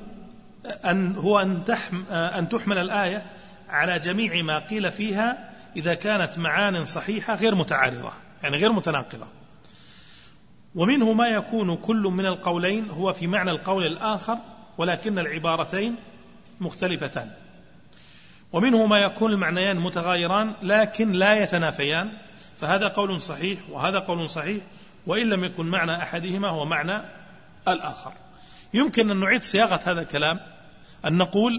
أن تحمل الآية على جميع ما قيل فيها إذا كانت معان صحيحة غير متعارضة، يعني غير متناقضة. ومنه ما يكون كل من القولين هو في معنى القول الآخر ولكن العبارتين مختلفتان. ومنه ما يكون المعنيان متغايران لكن لا يتنافيان، فهذا قول صحيح وهذا قول صحيح وإن لم يكن معنى أحدهما هو معنى الآخر. يمكن أن نعيد صياغة هذا الكلام، أن نقول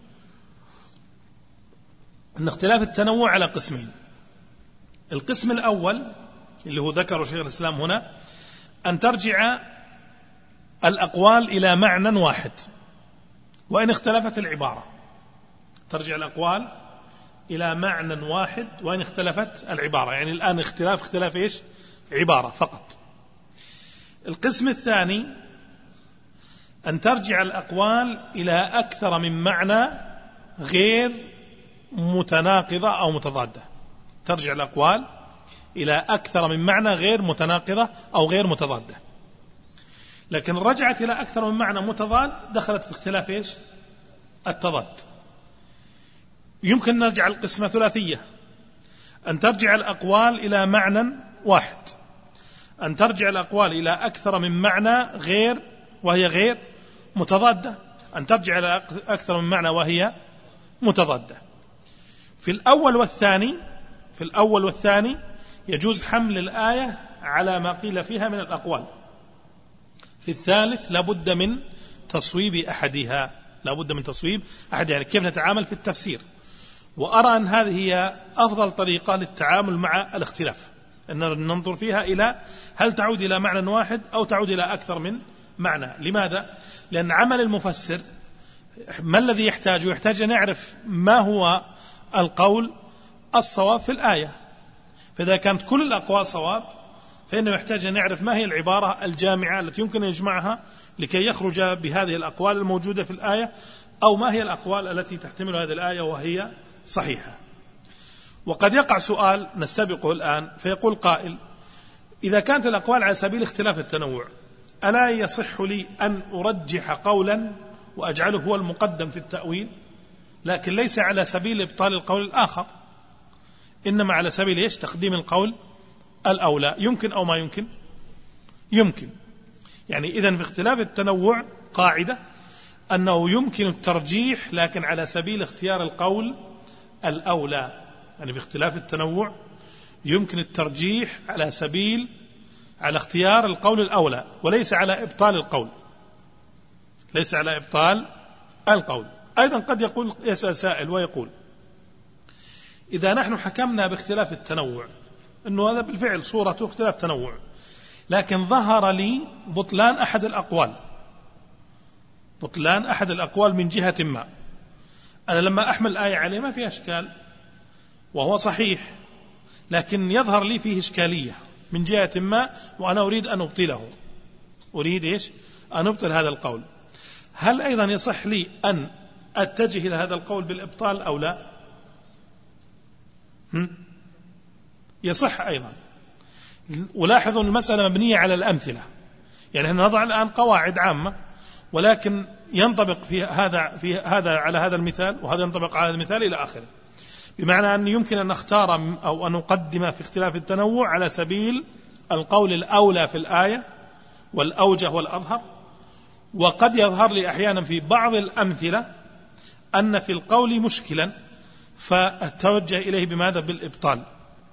أن اختلاف التنوع على قسمين. القسم الأول اللي هو ذكره شيخ الإسلام هنا أن ترجع الأقوال إلى معنى واحد وإن اختلفت العبارة، ترجع الأقوال إلى معنى واحد وإن اختلفت العبارة، يعني الآن اختلاف إيش؟ عبارة فقط. القسم الثاني أن ترجع الأقوال إلى أكثر من معنى غير متناقضة أو متضادة، ترجع الأقوال إلى أكثر من معنى غير متناقضة أو غير متضادة. لكن رجعت إلى أكثر من معنى متضاد دخلت في اختلاف إيش؟ التضاد. يمكن نرجع القسمة ثلاثية، أن ترجع الأقوال إلى معنى واحد، أن ترجع الأقوال إلى أكثر من معنى وهي غير متضادة، أن ترجع إلى أكثر من معنى وهي متضادة. في الأول والثاني يجوز حمل الآية على ما قيل فيها من الأقوال. في الثالث لابد من تصويب أحدها، يعني كيف نتعامل في التفسير. وأرى أن هذه هي أفضل طريقة للتعامل مع الاختلاف، أن ننظر فيها إلى هل تعود إلى معنى واحد أو تعود إلى أكثر من معنى. لماذا؟ لأن عمل المفسر ما الذي يحتاج أن يعرف ما هو القول الصواب في الآية، فإذا كانت كل الأقوال صواب فإنه يحتاج أن يعرف ما هي العبارة الجامعة التي يمكن أن يجمعها لكي يخرج بهذه الأقوال الموجودة في الآية، أو ما هي الأقوال التي تحتمل هذه الآية وهي صحيحة. وقد يقع سؤال نستبقه الآن، فيقول قائل: إذا كانت الأقوال على سبيل اختلاف التنوع ألا يصح لي أن أرجح قولا وأجعله هو المقدم في التأويل، لكن ليس على سبيل إبطال القول الآخر، إنما على سبيل إيش؟ تقديم القول الأولى. يمكن أو ما يمكن؟ يمكن. يعني إذن في اختلاف التنوع قاعدة أنه يمكن الترجيح لكن على سبيل اختيار القول الأولى. يعني في اختلاف التنوع يمكن الترجيح على اختيار القول الأولى وليس على إبطال القول. أيضا قد يسأل سائل ويقول: إذا نحن حكمنا باختلاف التنوع أنه هذا بالفعل صورته اختلاف تنوع، لكن ظهر لي بطلان أحد الأقوال من جهة ما، أنا لما أحمل آية عليه ما في أشكال وهو صحيح، لكن يظهر لي فيه إشكالية من جهة ما وأنا أريد أن أبطله، أن أبطل هذا القول. هل أيضا يصح لي أن أتجه إلى هذا القول بالإبطال أو لا؟ يصح أيضا. ولاحظوا المسألة مبنية على الأمثلة، يعني نضع الآن قواعد عامة ولكن ينطبق في هذا على هذا المثال وهذا ينطبق على هذا المثال إلى آخره، بمعنى أن يمكن أن نختار أو أن نقدم في اختلاف التنوع على سبيل القول الأولى في الآية والأوجه والأظهر. وقد يظهر لي أحيانا في بعض الأمثلة أن في القول مشكلا فأتوجه إليه بماذا؟ بالإبطال،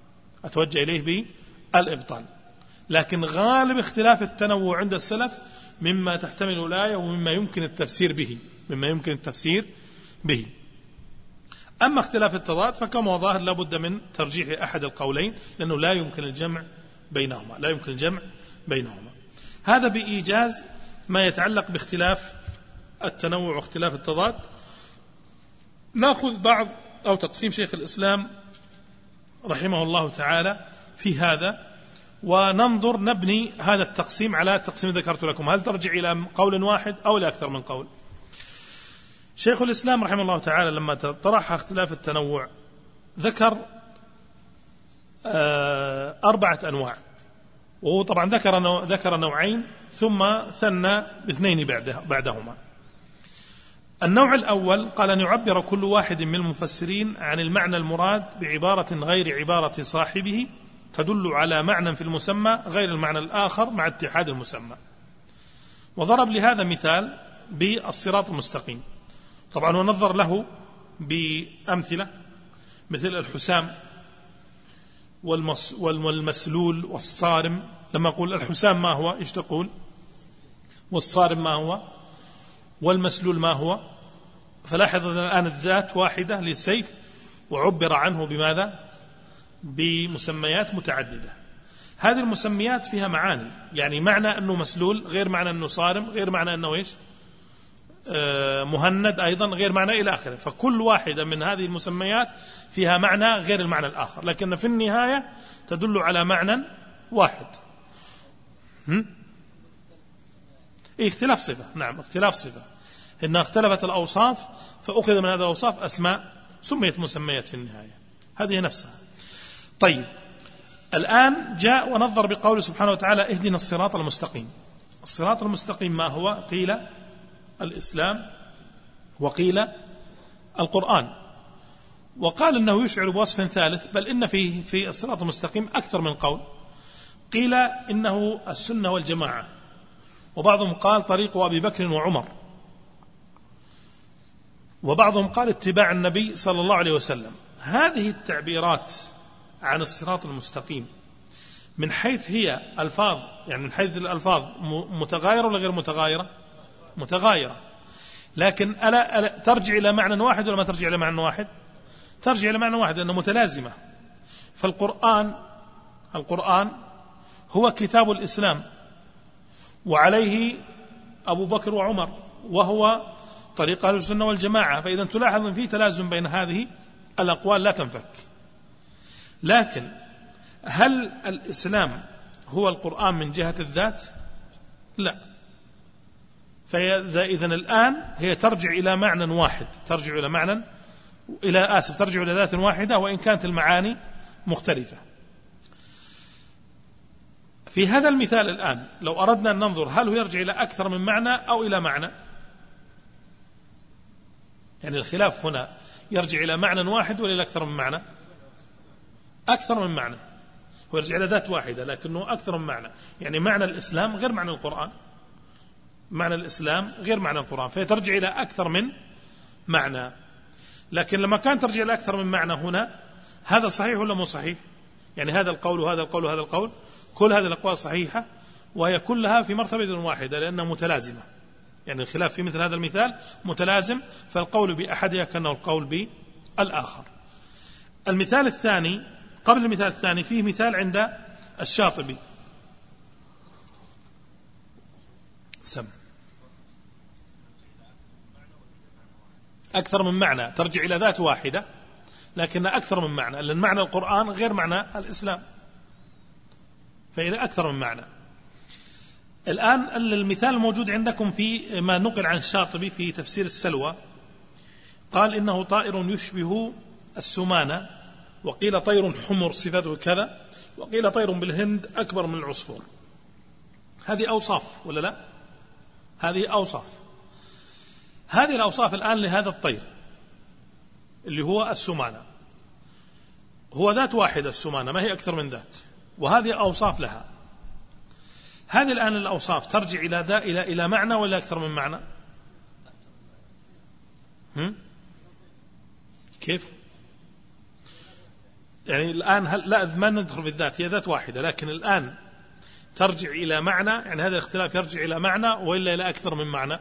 لكن غالب اختلاف التنوع عند السلف مما تحتمل الآية ومما يمكن التفسير به. أما اختلاف التضاد فكما ظاهر لابد من ترجيح أحد القولين، لأنه لا يمكن الجمع بينهما. هذا بإيجاز ما يتعلق باختلاف التنوع واختلاف التضاد. نأخذ بعض أو تقسيم شيخ الإسلام رحمه الله تعالى في هذا، وننظر نبني هذا التقسيم على التقسيم ذكرت لكم، هل ترجع إلى قول واحد أو إلى أكثر من قول. شيخ الإسلام رحمه الله تعالى لما طرح اختلاف التنوع ذكر 4 أنواع وهو طبعا ذكر نوعين ثم ثنى باثنين بعدهما. النوع الأول قال أن يعبر كل واحد من المفسرين عن المعنى المراد بعبارة غير عبارة صاحبه تدل على معنى في المسمى غير المعنى الآخر مع اتحاد المسمى. وضرب لهذا مثال بالصراط المستقيم، طبعا ونظر له بأمثلة مثل الحسام والمسلول والصارم. لما أقول الحسام ما هو إيش تقول؟ والصارم ما هو؟ والمسلول ما هو؟ فلاحظ أن الآن الذات واحدة للسيف وعبر عنه بماذا؟ بمسميات متعددة. هذه المسميات فيها معاني، يعني معنى أنه مسلول غير معنى أنه صارم غير معنى أنه إيش؟ مهند أيضا غير معنى إلى آخره. فكل واحدة من هذه المسميات فيها معنى غير المعنى الآخر، لكن في النهاية تدل على معنى واحد. اختلاف صفة، نعم اختلاف صفة، إنها اختلفت الأوصاف فأخذ من هذه الأوصاف أسماء سميت مسميات في النهاية، هذه نفسها. طيب الآن جاء ونظر بقوله سبحانه وتعالى اهدنا الصراط المستقيم. الصراط المستقيم ما هو؟ قيل الإسلام وقيل القرآن، وقال أنه يشعر بوصف ثالث، بل إن في الصراط المستقيم أكثر من قول. قيل إنه السنة والجماعة، وبعضهم قال طريق أبي بكر وعمر، وبعضهم قال اتباع النبي صلى الله عليه وسلم. هذه التعبيرات عن الصراط المستقيم من حيث هي ألفاظ، يعني من حيث الألفاظ متغايرة ولا غير متغايرة؟ متغايرة، لكن ألا ترجع إلى معنى واحد ولا ما ترجع إلى معنى واحد؟ ترجع إلى معنى واحد لأنها متلازمة. فالقرآن هو كتاب الإسلام وعليه أبو بكر وعمر، وهو طريق أهل السنة والجماعة. فإذا تلاحظ أن في تلازم بين هذه الأقوال لا تنفك. لكن هل الإسلام هو القرآن من جهة الذات؟ لا. فإذا الآن هي ترجع إلى معنى واحد، ترجع إلى ذات واحدة وإن كانت المعاني مختلفة. في هذا المثال الآن لو أردنا أن ننظر هل هو يرجع إلى أكثر من معنى أو إلى معنى، يعني الخلاف هنا يرجع إلى معنى واحد ولا إلى أكثر من معنى؟ أكثر من معنى. هو يرجع إلى ذات واحدة لكنه أكثر من معنى، يعني معنى الإسلام غير معنى القرآن، معنى الإسلام غير معنى القرآن، فيترجع إلى أكثر من معنى. لكن لما كان ترجع إلى أكثر من معنى هنا، هذا صحيح ولا مو صحيح؟ يعني هذا القول وهذا القول وهذا القول، كل هذه الأقوال صحيحة وهي كلها في مرتبة واحدة لأنها متلازمة. يعني الخلاف في مثل هذا المثال متلازم، فالقول بأحدها كأنه القول بالآخر. المثال الثاني قبل المثال الثاني فيه مثال عند الشاطبي. أكثر من معنى ترجع إلى ذات واحدة لكن أكثر من معنى، لأن معنى القرآن غير معنى الإسلام، فإذا أكثر من معنى. الآن المثال الموجود عندكم في ما نقل عن الشاطبي في تفسير السلوى، قال إنه طائر يشبه السمانة، وقيل طير حمر صفته كذا، وقيل طير بالهند أكبر من العصفور. هذه أوصاف ولا لا؟ هذه أوصاف. هذه الأوصاف الآن لهذا الطير اللي هو السمانة، هو ذات واحدة السمانة، ما هي أكثر من ذات، وهذه أوصاف لها. هذه الآن الأوصاف ترجع إلى معنى ولا أكثر من معنى؟ كيف؟ يعني الآن لا ما ندخل في الذات، هي ذات واحدة، لكن الآن ترجع إلى معنى، يعني هذا الاختلاف يرجع إلى معنى وإلا إلى أكثر من معنى؟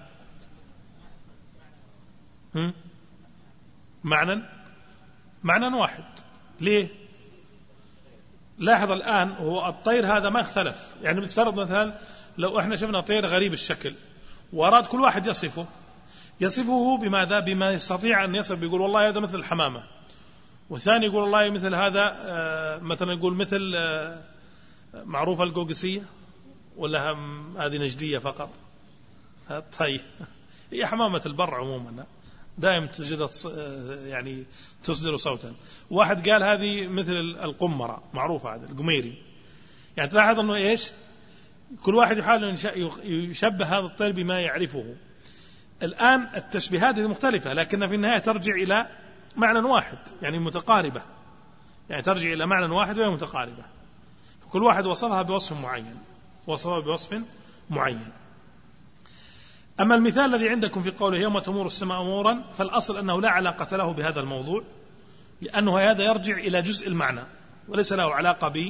معنى واحد. ليه؟ لاحظ الآن هو الطير هذا ما اختلف، يعني بتفترض مثلا لو احنا شفنا طير غريب الشكل وأراد كل واحد يصفه بماذا؟ بما يستطيع أن يصف، بيقول والله هذا مثل الحمامة، والثاني يقول والله مثل هذا، مثلا يقول مثل معروفة القوقسية ولا هذه نجدية فقط؟ طيب هي حمامة البر عموما دائما تجد يعني تصدر صوتا. واحد قال هذه مثل القمرة، معروفة هذا القميري، يعني تلاحظ أنه إيش كل واحد يحاول أن يشبه هذا الطير بما يعرفه. الآن التشبيهات مختلفة، لكن في النهاية ترجع إلى معنى واحد، يعني متقاربة، يعني ترجع إلى معنى واحد وهي متقاربة. كل واحد وصفها بوصف معين. أما المثال الذي عندكم في قوله يوم تمور السماء مورا، فالأصل أنه لا علاقة له بهذا الموضوع، لأنه هذا يرجع إلى جزء المعنى وليس له علاقة ب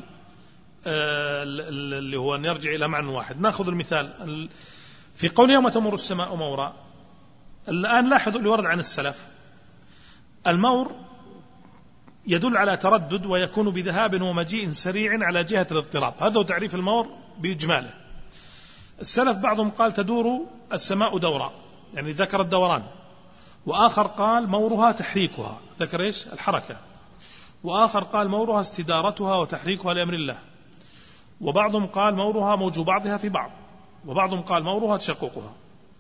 اللي هو أن يرجع إلى معنى واحد. نأخذ المثال في قول يوم تمور السماء مورا. الآن لاحظوا اللي ورد عن السلف، المور يدل على تردد ويكون بذهاب ومجيء سريع على جهة الاضطراب، هذا هو تعريف المور بإجماله. السلف بعضهم قال تدور السماء دورا، يعني ذكر الدوران، وآخر قال مورها تحريكها، ذكر إيش الحركة، وآخر قال مورها استدارتها وتحريكها لأمر الله، وبعضهم قال مورها موج بعضها في بعض، وبعضهم قال مورها تشققها.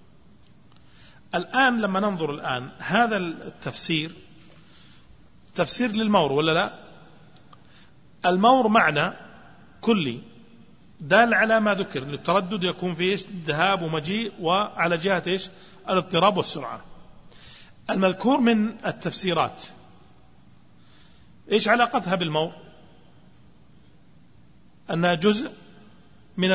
الآن لما ننظر الآن هذا التفسير تفسير للمور ولا لا؟ المور معنى كلي دال على ما ذكر، التردد يكون فيه ذهاب ومجيء وعلى جهة إيش الاضطراب والسرعة. المذكور من التفسيرات إيش علاقتها بالمور؟ أنها جزء من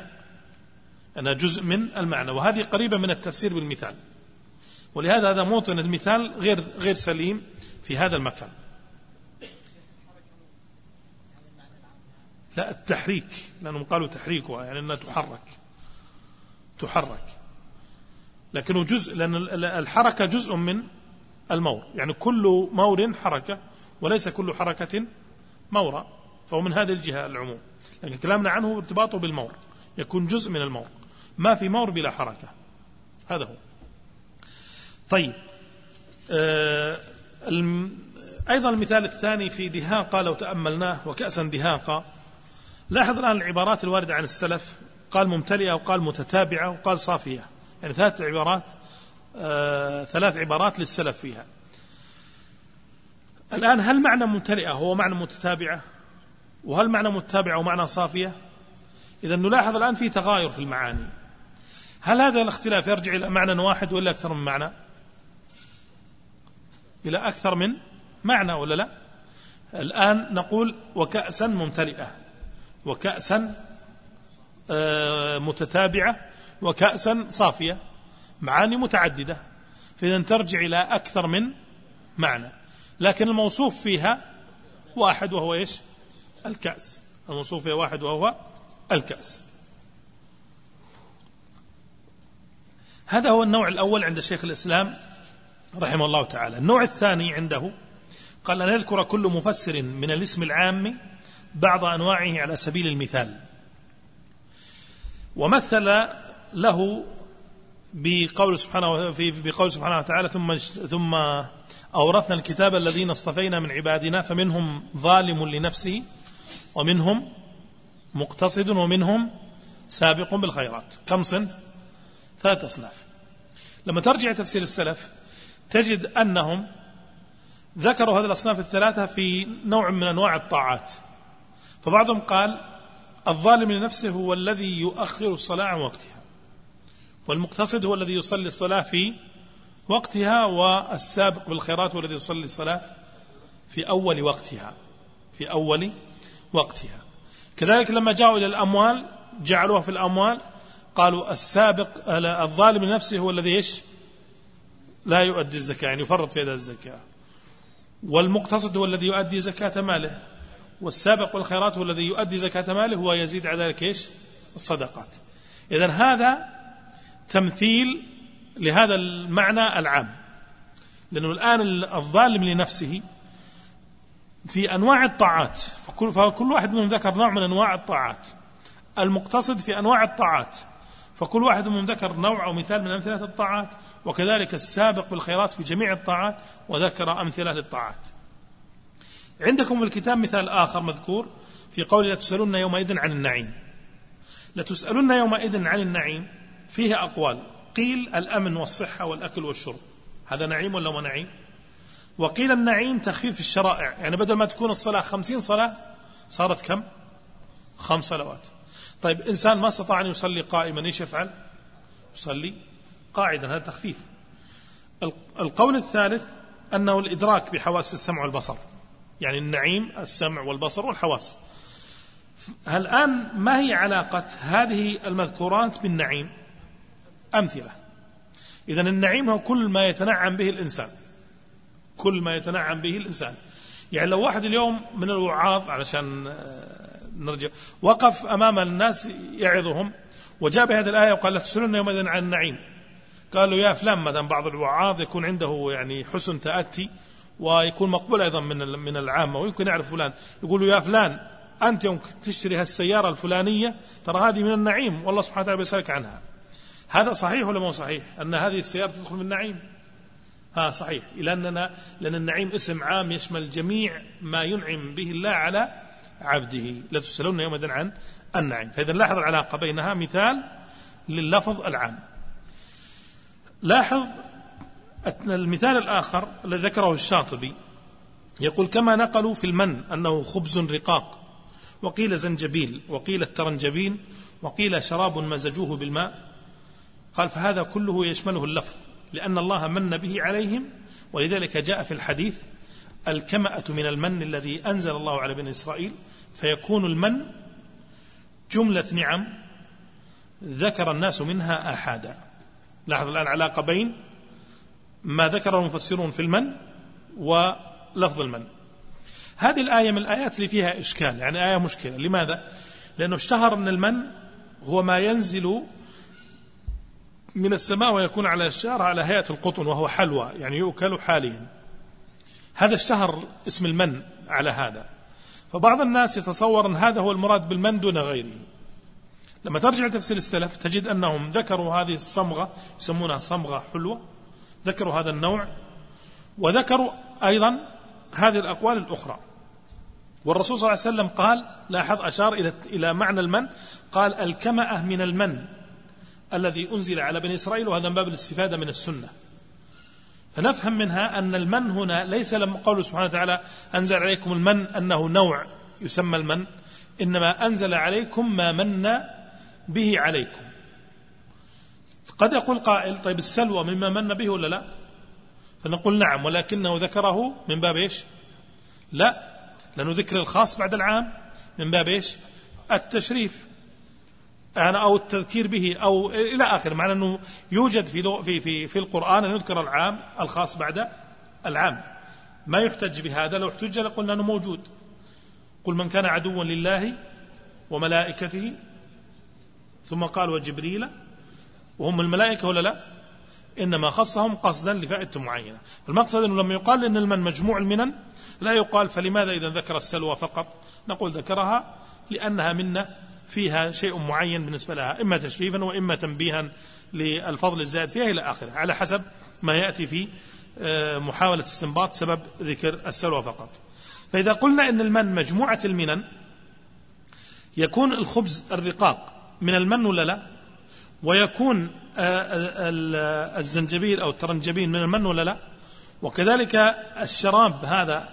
المعنى، وهذه قريبة من التفسير بالمثال، ولهذا هذا موطن المثال غير سليم في هذا المكان. لا التحريك، لأنهم قالوا تحريكها يعني أنها تحرك، لكنه جزء، لأن الحركة جزء من المور، يعني كل مور حركة وليس كل حركة مورا، فهو من هذه الجهة العموم، لكن كلامنا عنه ارتباطه بالمور، يكون جزء من المور، ما في مور بلا حركة، هذا هو. طيب أيضا المثال الثاني في دهاقة لو تأملناه، وكأسا دهاقة. لاحظ الآن العبارات الواردة عن السلف، قال ممتلئة وقال متتابعة وقال صافية، يعني ثلاث عبارات للسلف فيها. الآن هل معنى ممتلئة هو معنى متتابعة، وهل معنى متتابعة ومعنى صافية؟ إذا نلاحظ الآن في تغاير في المعاني. هل هذا الاختلاف يرجع إلى معنى واحد ولا أكثر من معنى؟ إلى أكثر من معنى ولا لا؟ الآن نقول وكأسا ممتلئة، وكأسا متتابعة، وكأسا صافية، معاني متعددة، فإذا ترجع إلى أكثر من معنى، لكن الموصوف فيها واحد وهو إيش؟ الكأس. الموصوف فيها واحد وهو الكأس. هذا هو النوع الأول عند شيخ الإسلام رحمه الله تعالى. النوع الثاني عنده قال أن يذكر كل مفسر من الاسم العام بعض أنواعه على سبيل المثال، ومثل له بقول سبحانه وتعالى ثم أورثنا الكتاب الذين اصطفينا من عبادنا فمنهم ظالم لنفسه ومنهم مقتصد ومنهم سابق بالخيرات. كم صنف؟ 3 أصناف. لما ترجع تفسير السلف تجد أنهم ذكروا هذه الأصناف الثلاثة في نوع من أنواع الطاعات، فبعضهم قال الظالم لنفسه هو الذي يؤخر الصلاة عن وقتها، والمقتصد هو الذي يصلي الصلاة في وقتها، والسابق بالخيرات هو الذي يصلي الصلاة في أول وقتها. كذلك لما جاءوا إلى الأموال جعلوها في الأموال، قالوا الظالم لنفسه هو الذي لا يؤدي الزكاة، يعني يفرط في أداء الزكاة، والمقتصد هو الذي يؤدي زكاة ماله، والسابق والخيرات هو الذي يؤدي زكاة ماله ويزيد على ذلك الصدقات. إذن هذا تمثيل لهذا المعنى العام، لأنه الآن الظالم لنفسه في أنواع الطاعات، فكل واحد منهم ذكر نوع من أنواع الطاعات، المقتصد في أنواع الطاعات، فكل واحد منهم ذكر نوع أو مثال من أمثلة الطاعات، وكذلك السابق بالخيرات في جميع الطاعات وذكر أمثلة للطاعات. عندكم في الكتاب مثال آخر مذكور في قول لتسألن يومئذ عن النعيم. لتسألن يومئذ عن النعيم فيه أقوال، قيل الأمن والصحة والأكل والشرب، هذا نعيم ولا هو نعيم؟ وقيل النعيم تخفيف الشرائع، يعني بدل ما تكون الصلاة 50 صلاة صارت كم؟ 5 صلوات. طيب إنسان ما استطاع أن يصلي قائما إيش يفعل؟ يصلي قاعدا، هذا تخفيف. القول الثالث أنه الإدراك بحواس السمع والبصر، يعني النعيم السمع والبصر والحواس. الآن ما هي علاقة هذه المذكورات بالنعيم؟ أمثلة. إذن النعيم هو كل ما يتنعم به الإنسان، كل ما يتنعم به الإنسان. يعني لو واحد اليوم من الوعاظ علشان نرجع وقف أمام الناس يعظهم وجاء بهذه الآية وقال لا تسألون يومئذ عن النعيم، قالوا يا فلان، مثلا بعض الوعاظ يكون عنده يعني حسن تأتي ويكون مقبول أيضا من العامة، ويمكن يعرف فلان، يقولوا يا فلان أنت يوم تشتري هالسيارة الفلانية ترى هذه من النعيم والله سبحانه وتعالى بيسألك عنها. هذا صحيح ولا مو صحيح أن هذه السيارة تدخل من النعيم؟ صحيح، لأن النعيم اسم عام يشمل جميع ما ينعم به الله على عبده. لا تسألون يومئذ عن النعيم. فإذا لاحظ العلاقة بينها، مثال لللفظ العام. لاحظ المثال الآخر الذي ذكره الشاطبي، يقول كما نقلوا في المن أنه خبز رقاق، وقيل زنجبيل، وقيل الترنجبين، وقيل شراب مزجوه بالماء، قال فهذا كله يشمله اللفظ لأن الله من به عليهم، ولذلك جاء في الحديث الكمأة من المن الذي أنزل الله على بني إسرائيل، فيكون المن جملة نعم ذكر الناس منها آحادا. لاحظ الآن علاقة بين ما ذكر المفسرون في المن ولفظ المن. هذه الآية من الآيات اللي فيها إشكال، يعني آية مشكلة. لماذا؟ لأنه اشتهر من المن هو ما ينزل من السماء ويكون على الشجر على هيئة القطن، وهو حلوى يعني يؤكل حاليا. هذا اشتهر اسم المن على هذا، فبعض الناس يتصور أن هذا هو المراد بالمن دون غيره. لما ترجع تفسير السلف تجد أنهم ذكروا هذه الصمغة، يسمونها صمغة حلوة، ذكروا هذا النوع، وذكروا أيضا هذه الأقوال الأخرى. والرسول صلى الله عليه وسلم قال، لاحظ أشار إلى معنى المن، قال الكمأة من المن الذي أنزل على بني إسرائيل، وهذا من باب الاستفادة من السنة. فنفهم منها أن المن هنا ليس لما قوله سبحانه وتعالى أنزل عليكم المن أنه نوع يسمى المن، إنما أنزل عليكم ما من به عليكم. قد يقول قائل طيب السلوى مما من به ولا لا؟ فنقول نعم، ولكنه ذكره من باب إيش؟ لا، لأنه ذكر الخاص بعد العام من باب إيش؟ التشريف يعني أو التذكير به أو إلى آخر، معنى أنه يوجد في القرآن أن يذكر العام الخاص بعد العام. ما يحتج بهذا، لو احتج لقلنا أنه موجود. قل من كان عدوا لله وملائكته، ثم قال وجبريل، وهم الملائكة ولا لا؟ إنما خصهم قصدا لفائدة معينة. المقصد أنه لما يقال أن المن مجموع المنن لا يقال فلماذا إذا ذكر السلوى فقط؟ نقول ذكرها لأنها منة فيها شيء معين بالنسبة لها، إما تشريفا وإما تنبيها للفضل الزائد فيها إلى آخره، على حسب ما يأتي في محاولة استنباط سبب ذكر السلوى فقط. فإذا قلنا إن المن مجموعة المنن، يكون الخبز الرقاق من المن ولا لا؟ ويكون الزنجبيل أو الترنجبين من المن ولا لا؟ وكذلك الشراب هذا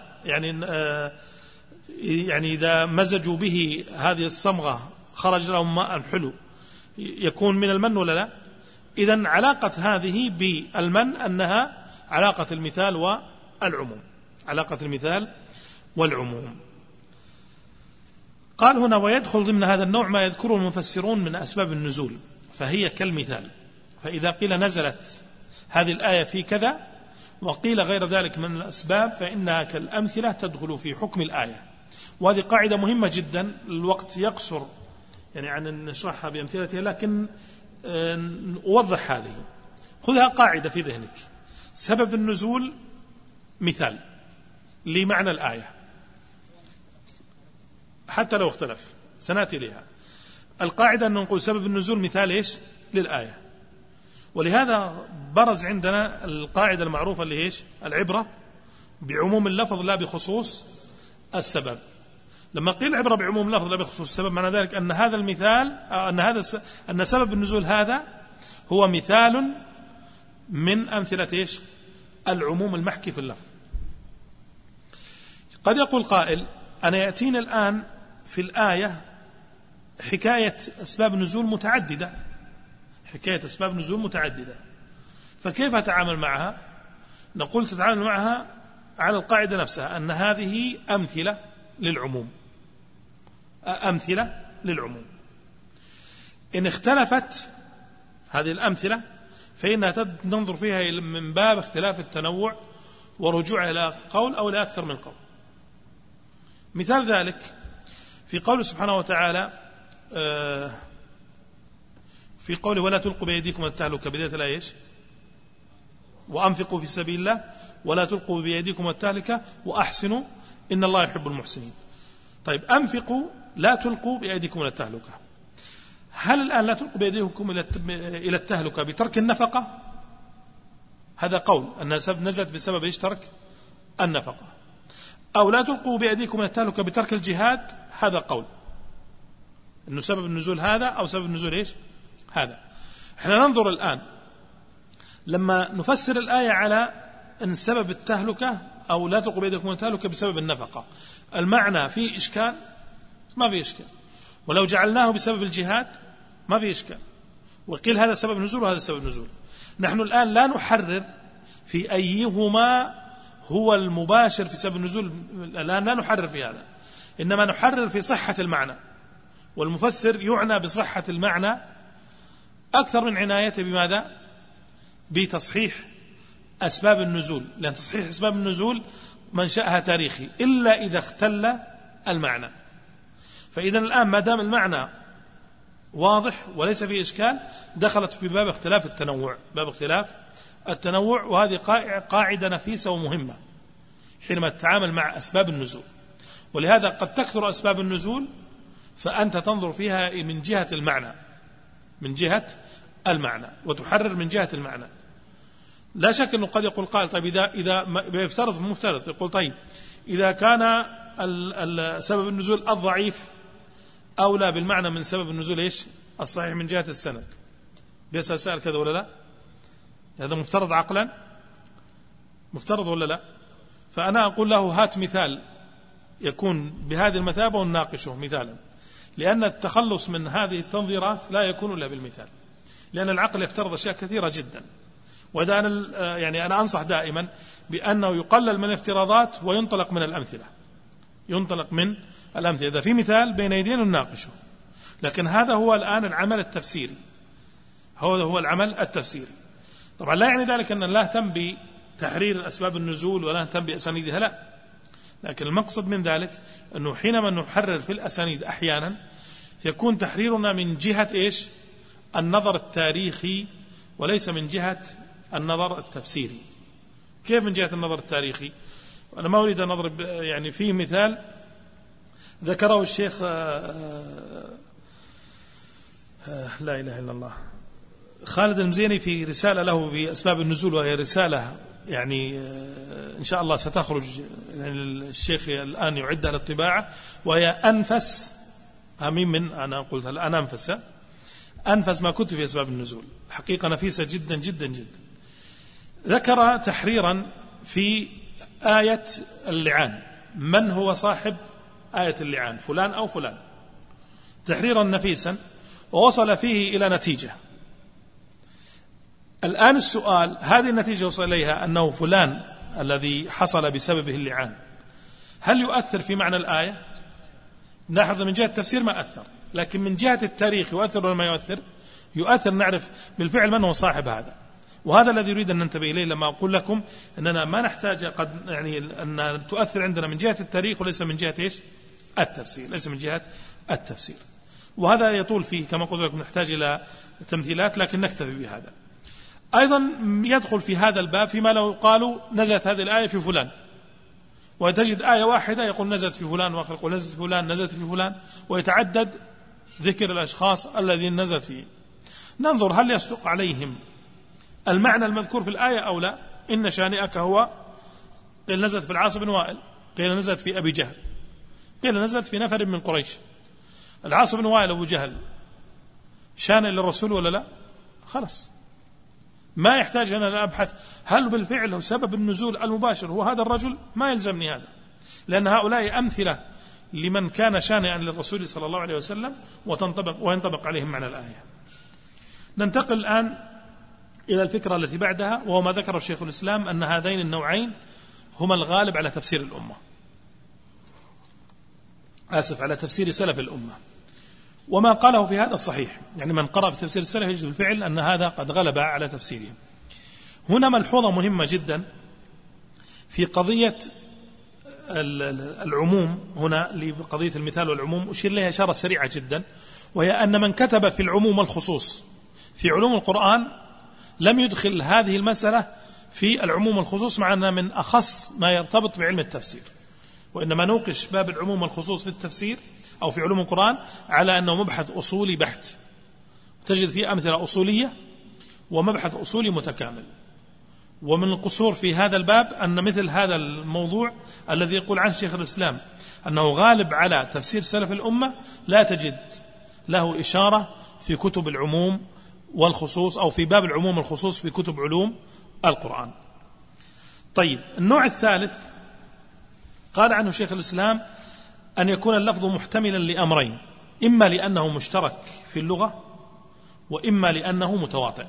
يعني إذا مزجوا به هذه الصمغة خرج لهم ماء حلو يكون من المن ولا لا؟ إذن علاقة هذه بالمن أنها علاقة المثال والعموم، علاقة المثال والعموم. قال هنا ويدخل ضمن هذا النوع ما يذكره المفسرون من أسباب النزول، فهي كالمثال. فإذا قيل نزلت هذه الآية في كذا وقيل غير ذلك من الأسباب فإنها كالأمثلة تدخل في حكم الآية. وهذه قاعدة مهمة جدا، الوقت يقصر يعني عن أن نشرحها بأمثلتها، لكن أوضح هذه. خذها قاعدة في ذهنك، سبب النزول مثال لمعنى الآية حتى لو اختلف، سنأتي لها. القاعدة أن نقول سبب النزول مثال إيش؟ للآية. ولهذا برز عندنا القاعدة المعروفة اللي إيش؟ العبرة بعموم اللفظ لا بخصوص السبب. لما قيل عبرة بعموم اللفظ لا بخصوص السبب، معنى ذلك أن هذا المثال أن سبب النزول هذا هو مثال من أمثلة إيش؟ العموم المحكي في اللفظ. قد يقول قائل أنا يأتيني الآن في الآية حكاية أسباب النزول متعددة، حكاية أسباب النزول متعددة، فكيف أتعامل معها؟ نقول تتعامل معها على القاعدة نفسها، أن هذه أمثلة للعموم، أمثلة للعموم. إن اختلفت هذه الأمثلة فإنها ننظر فيها من باب اختلاف التنوع ورجوع إلى قول أو إلى أكثر من قول. مثال ذلك في قوله سبحانه وتعالى في قوله ولا تلقوا بأيديكم التهلكة، بداية الآية إيش؟ وأنفقوا في سبيل الله ولا تلقوا بأيديكم التهلكة وأحسنوا إن الله يحب المحسنين. طيب أنفقوا لا تلقوا بأيديكم التهلكة، هل الآن لا تلقوا بأيديكم إلى التهلكة بترك النفقة؟ هذا قول أن نزلت بسبب إيش؟ ترك النفقة. أو لا تلقوا بأيديكم إلى التهلكة بترك الجهاد، هذا قول أنه سبب النزول هذا أو سبب النزول إيش؟ هذا. احنا ننظر الآن لما نفسر الآية على أن سبب التهلكة أو لا تلقوا بأيديكم إلى التهلكة بسبب النفقة، المعنى فيه إشكال؟ ما فيه إشكال. ولو جعلناه بسبب الجهاد ما فيه إشكال، وقيل هذا سبب نزول وهذا سبب نزول. نحن الآن لا نحرر في أيهما هو المباشر في سبب النزول، الآن لا نحرر في هذا، إنما نحرر في صحة المعنى، والمفسر يعنى بصحة المعنى أكثر من عنايته بماذا؟ بتصحيح أسباب النزول، لأن تصحيح أسباب النزول منشأها تاريخي إلا إذا اختل المعنى. فإذا الآن ما دام المعنى واضح وليس فيه إشكال دخلت في باب اختلاف التنوع، باب اختلاف التنوع، وهذه قاعدة نفيسة ومهمة حينما تتعامل مع أسباب النزول. ولهذا قد تكثر أسباب النزول فأنت تنظر فيها من جهة المعنى، من جهة المعنى، وتحرر من جهة المعنى. لا شك أنه قد يقول قائل طيب إذا بيفترض مفترض يقول طيب إذا كان سبب النزول الضعيف أولى بالمعنى من سبب النزول إيش؟ الصحيح من جهة السند، بيسأل سأل كذا ولا لا؟ هذا مفترض عقلا، مفترض ولا لا؟ فأنا أقول له هات مثال يكون بهذه المثابة ونناقشه مثالا، لأن التخلص من هذه التنظيرات لا يكون إلا بالمثال، لأن العقل يفترض أشياء كثيرة جدا. وإذا أنا أنصح دائما بأنه يقلل من الافتراضات وينطلق من الأمثلة، ينطلق من الأمثلة. إذا في مثال بين يدينا نناقشه، لكن هذا هو الآن العمل التفسيري، هو العمل التفسيري. طبعا لا يعني ذلك أن لا نهتم بتحرير أسباب النزول ولا نهتم بأسانيدها، لا، لكن المقصد من ذلك أنه حينما نحرر في الأسانيد أحيانا يكون تحريرنا من جهة إيش؟ النظر التاريخي وليس من جهة النظر التفسيري. كيف من جهة النظر التاريخي؟ أنا ما أريد أن أضرب يعني فيه مثال ذكره الشيخ لا إله إلا الله خالد المزيني في رسالة له في أسباب النزول، وهي رسالة يعني إن شاء الله ستخرج، يعني الشيخ الآن يعدها للطباعة، وهي أنفس من أنا قلت الآن أنفس ما كنت في أسباب النزول، حقيقة نفيسة جدا جدا جدا. ذكر تحريرا في آية اللعان، من هو صاحب آية اللعان، فلان أو فلان، تحريرا نفيسا، ووصل فيه إلى نتيجة. الآن السؤال، هذه النتيجة وصل إليها أنه فلان الذي حصل بسببه اللعان، هل يؤثر في معنى الآية؟ نلاحظ من جهة التفسير ما أثر، لكن من جهة التاريخ يؤثر ولا ما يؤثر؟ يؤثر، نعرف بالفعل من هو صاحب هذا. وهذا الذي يريد أن ننتبه إليه لما أقول لكم أننا ما نحتاج قد يعني أن تؤثر عندنا من جهة التاريخ وليس من جهة إيش؟ التفسير، ليس من جهة التفسير. وهذا يطول فيه كما قلت لكم، نحتاج إلى تمثيلات، لكن نكتفي بهذا. أيضا يدخل في هذا الباب فيما لو قالوا نزلت هذه الآية في فلان، وتجد آية واحدة يقول نزلت في فلان، وآخر يقول نزلت في فلان، نزلت في فلان، ويتعدد ذكر الأشخاص الذين نزلت فيه. ننظر هل يصدق عليهم المعنى المذكور في الآية أو لا. إن شانئك هو، قيل نزلت في العاص بن وائل، قيل نزلت في أبي جهل، قيل نزلت في نفر من قريش. العاص بن وائل أبو جهل شان للرسول ولا لا؟ خلاص ما يحتاج أن أنا أبحث هل بالفعل هو سبب النزول المباشر هو هذا الرجل، ما يلزمني هذا، لأن هؤلاء أمثلة لمن كان شانئا للرسول صلى الله عليه وسلم وينطبق عليهم معنى الآية. ننتقل الآن إلى الفكرة التي بعدها، وهو ما ذكر الشيخ الإسلام أن هذين النوعين هما الغالب على تفسير الأمة، على تفسير سلف الأمة. وما قاله في هذا صحيح، يعني من قرأ في تفسير السلف يجد بالفعل أن هذا قد غلب على تفسيرهم. هنا ملحوظة مهمة جدا في قضية العموم، هنا لقضية المثال والعموم أشير لها إشارة سريعة جدا، وهي أن من كتب في العموم والخصوص في علوم القرآن لم يدخل هذه المسألة في العموم والخصوص، مع أنها من أخص ما يرتبط بعلم التفسير، وإنما نوقش باب العموم والخصوص في التفسير أو في علوم القرآن على أنه مبحث أصولي بحت، تجد فيه أمثلة أصولية ومبحث أصولي متكامل. ومن القصور في هذا الباب أن مثل هذا الموضوع الذي يقول عنه شيخ الإسلام أنه غالب على تفسير سلف الأمة لا تجد له إشارة في كتب العموم والخصوص أو في باب العموم والخصوص في كتب علوم القرآن. طيب، النوع الثالث قال عنه شيخ الإسلام أن يكون اللفظ محتملا لأمرين، إما لأنه مشترك في اللغة وإما لأنه متواطئ.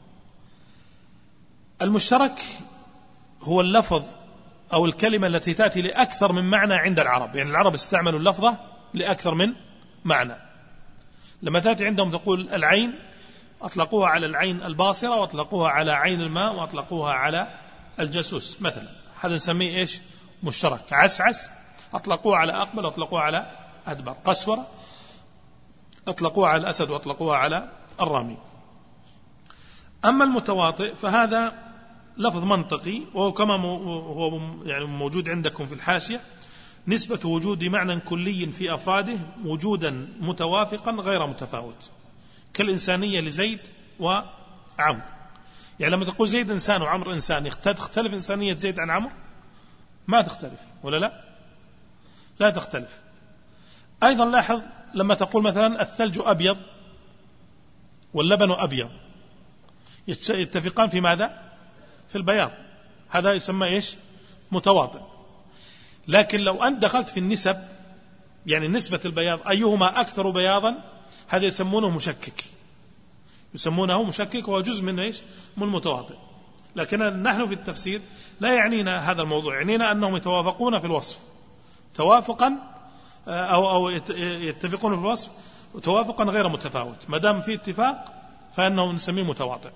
المشترك هو اللفظ أو الكلمة التي تأتي لأكثر من معنى عند العرب، يعني العرب استعملوا اللفظة لأكثر من معنى. لما تأتي عندهم تقول العين، أطلقوها على العين الباصرة وأطلقوها على عين الماء وأطلقوها على الجاسوس مثلا، هذا نسميه إيش؟ مشترك. عسعس أطلقوها على أقبل وأطلقوها على أدبر. قسورة أطلقوها على الأسد وأطلقوها على الرامي. أما المتواطئ فهذا لفظ منطقي، وهو كما هو يعني موجود عندكم في الحاشية، نسبة وجود معنى كلي في أفراده وجودا متوافقا غير متفاوت، كالإنسانية لزيد وعمر. يعني لما تقول زيد إنسان وعمر إنسان، تختلف إنسانية زيد عن عمر؟ ما تختلف، ولا لا؟ لا تختلف. أيضا لاحظ لما تقول مثلا الثلج أبيض واللبن أبيض، يتفقان في ماذا؟ في البياض، هذا يسمى إيش؟ متواطئ. لكن لو أنت دخلت في النسب، يعني نسبة البياض أيهما أكثر بياضا، هذا يسمونه مشكك، يسمونه مشكك، وهو جزء من إيش؟ من المتواطئ. لكن نحن في التفسير لا يعنينا هذا الموضوع، يعنينا أنهم يتوافقون في الوصف توافقا أو يتفقون في الوصف توافقا غير متفاوت. ما دام في اتفاق فإنه نسميه متواطئ.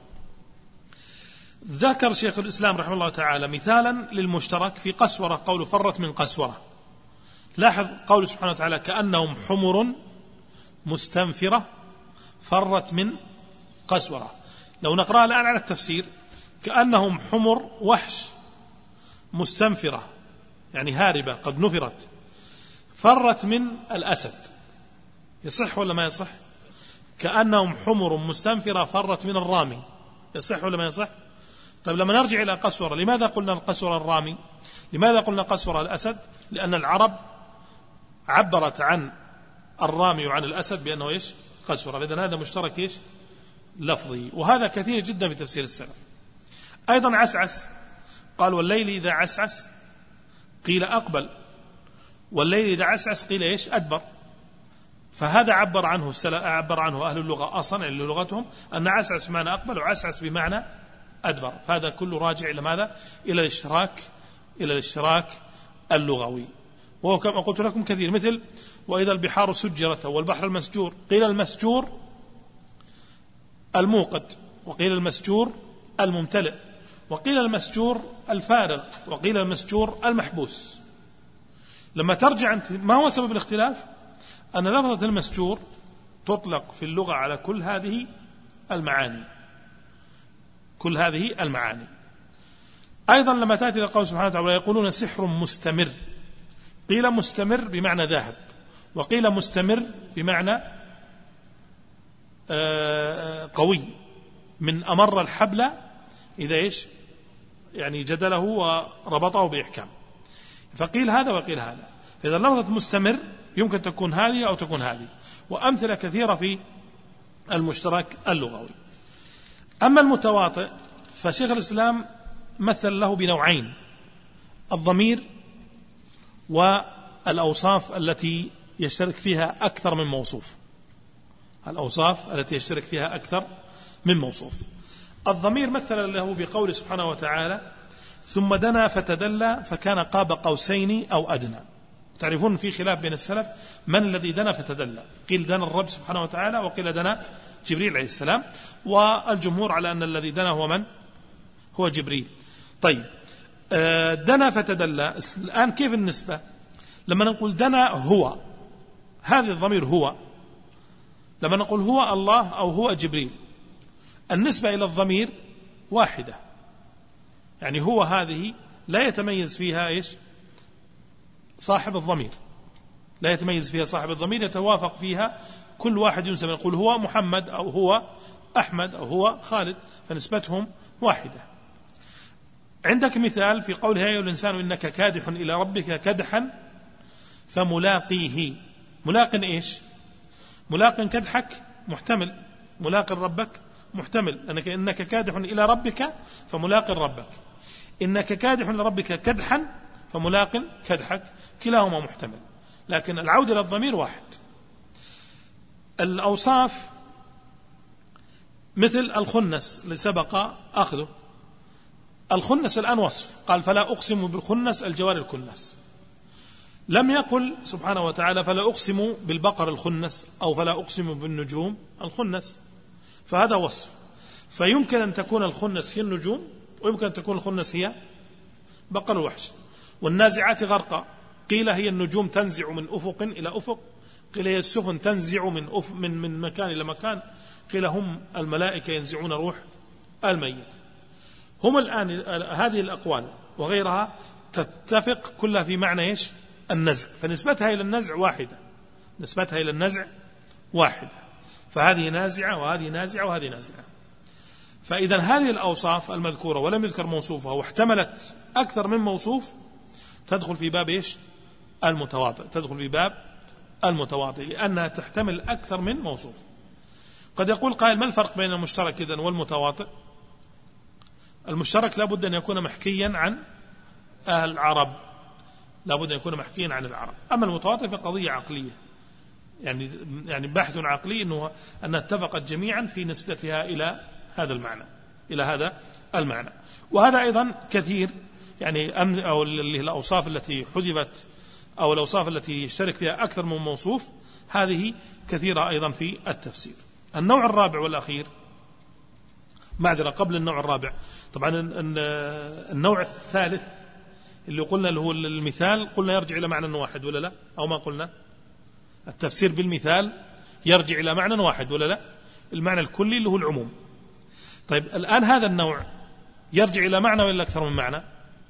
ذكر شيخ الإسلام رحمه الله تعالى مثالا للمشترك في قسورة، قول فرت من قسورة. لاحظ قول سبحانه وتعالى كأنهم حمر مستنفرة فرت من قسورة. لو نقرأ الآن على التفسير، كأنهم حمر وحش مستنفرة، يعني هاربة قد نفرت، فرت من الأسد، يصح ولا ما يصح؟ كأنهم حمر مستنفرة فرت من الرامي، يصح ولا ما يصح؟ طيب لما نرجع إلى قسورة، لماذا قلنا القسورة الرامي؟ لماذا قلنا قسورة الأسد؟ لأن العرب عبرت عن الرامي وعن الأسد بأنه إيش؟ قسورة. إذن هذا مشترك إيش؟ لفظي، وهذا كثير جدا في تفسير السلف. أيضا عسعس، قال والليل إذا عسعس قيل أقبل، والليل إذا عسعس قيل إيش؟ أدبر. فهذا عبر عنه أهل اللغة أصلا، اللي لغتهم أن عسعس بمعنى أقبل وعسعس بمعنى أدبر. فهذا كله راجع إلى ماذا؟ إلى الاشتراك اللغوي، وهو كما قلت لكم كثير، مثل وإذا البحار سجرت والبحر المسجور، قيل المسجور الموقد، وقيل المسجور الممتلئ، وقيل المسجور الفارغ، وقيل المسجور المحبوس. لما ترجع أنت ما هو سبب الاختلاف؟ أن لفظة المسجور تطلق في اللغة على كل هذه المعاني. أيضا لما تأتي لقول سبحانه وتعالى يقولون سحر مستمر، قيل مستمر بمعنى ذاهب، وقيل مستمر بمعنى قوي، من أمر الحبل إذا إيش؟ يعني جدله وربطه بإحكام. فقيل هذا وقيل هذا. فإذا لفظة مستمر يمكن تكون هذه أو تكون هذه، وأمثلة كثيرة في المشترك اللغوي. أما المتواطئ فشيخ الإسلام مثل له بنوعين: الضمير الأوصاف التي يشترك فيها أكثر من موصوف. الأوصاف التي يشترك فيها أكثر من موصوف. الضمير مثل له بقول سبحانه وتعالى ثم دنا فتدلى فكان قاب قوسين أو أدنى. تعرفون في خلاف بين السلف من الذي دنا فتدلى، قيل دنا الرب سبحانه وتعالى وقيل دنا جبريل عليه السلام، والجمهور على أن الذي دنا هو من؟ هو جبريل. طيب دنا فتدلى، الآن كيف النسبة؟ لما نقول دنا هو، هذا الضمير هو، لما نقول هو الله أو هو جبريل النسبة إلى الضمير واحدة، يعني هو هذه لا يتميز فيها إيش؟ صاحب الضمير، لا يتميز فيها صاحب الضمير، يتوافق فيها كل واحد ينسب، يقول هو محمد أو هو أحمد أو هو خالد، فنسبتهم واحدة. عندك مثال في قوله يا أيها الإنسان إنك كادح إلى ربك كدحا فملاقيه. ملاق إيش؟ ملاق كدحك محتمل، ملاق ربك محتمل، إنك كادح إلى ربك فملاق ربك، إنك كادح لربك كدحا فملاق كدحك، كلاهما محتمل، لكن العودة إلى الضمير واحد. الأوصاف مثل الخنس اللي سبق أخذه، الخنس الآن وصف، قال فلا أقسم بالخنس الجوار الكنس، لم يقل سبحانه وتعالى فلا أقسم بالبقر الخنس أو فلا أقسم بالنجوم الخنس، فهذا وصف، فيمكن أن تكون الخنس هي النجوم ويمكن أن تكون الخنس هي بقر الوحش. والنازعات غرقا، قيل هي النجوم تنزع من أفق إلى أفق، قيل هي السفن تنزع من مكان إلى مكان، قيل هم الملائكة ينزعون روح الميت. هم الآن هذه الأقوال وغيرها تتفق كلها في معنى إيش؟ النزع، فنسبتها إلى النزع واحدة، نسبتها إلى النزع واحدة، فهذه نازعة وهذه نازعة وهذه نازعة. فإذا هذه الأوصاف المذكورة ولم يذكر موصوفها واحتملت أكثر من موصوف تدخل في باب إيش؟ المتواطئ، تدخل في باب المتواطئ، لأنها تحتمل أكثر من موصوف. قد يقول قائل ما الفرق بين المشترك إذن والمتواطئ؟ المشترك لابد أن يكون محكيا عن أهل العرب، لابد أن يكون محكيا عن العرب. أما المتواطئ فقضية عقلية، يعني بحث عقلي أنها اتفقت جميعا في نسبتها إلى هذا المعنى، إلى هذا المعنى. وهذا أيضا كثير، يعني أو الأوصاف التي حذفت أو الأوصاف التي يشترك فيها أكثر من موصوف هذه كثيرة أيضا في التفسير. النوع الرابع والأخير، معذرة قبل النوع الرابع، طبعا النوع الثالث اللي قلنا اللي هو المثال، قلنا يرجع إلى معنى واحد ولا لا؟ أو ما قلنا التفسير بالمثال يرجع إلى معنى واحد ولا لا؟ المعنى الكلي اللي هو العموم. طيب الآن هذا النوع يرجع إلى معنى ولا أكثر من معنى؟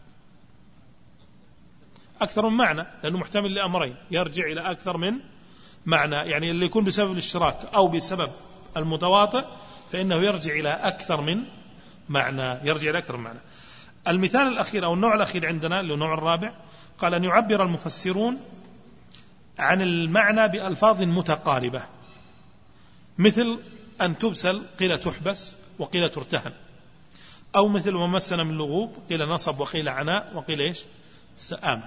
أكثر من معنى، لأنه محتمل لأمرين، يرجع إلى أكثر من معنى، يعني اللي يكون بسبب الاشتراك أو بسبب المتواطئ فإنه يرجع إلى أكثر من معنى، يرجع إلى أكثر من معنى. المثال الأخير أو النوع الأخير عندنا اللي هو النوع الرابع، قال أن يعبر المفسرون عن المعنى بألفاظ متقاربة، مثل أن تبسل قيل تحبس وقيل ترتهن، أو مثل ومسنا من لغوب قيل نصب وقيل عناء وقيل إيش؟ سآمة.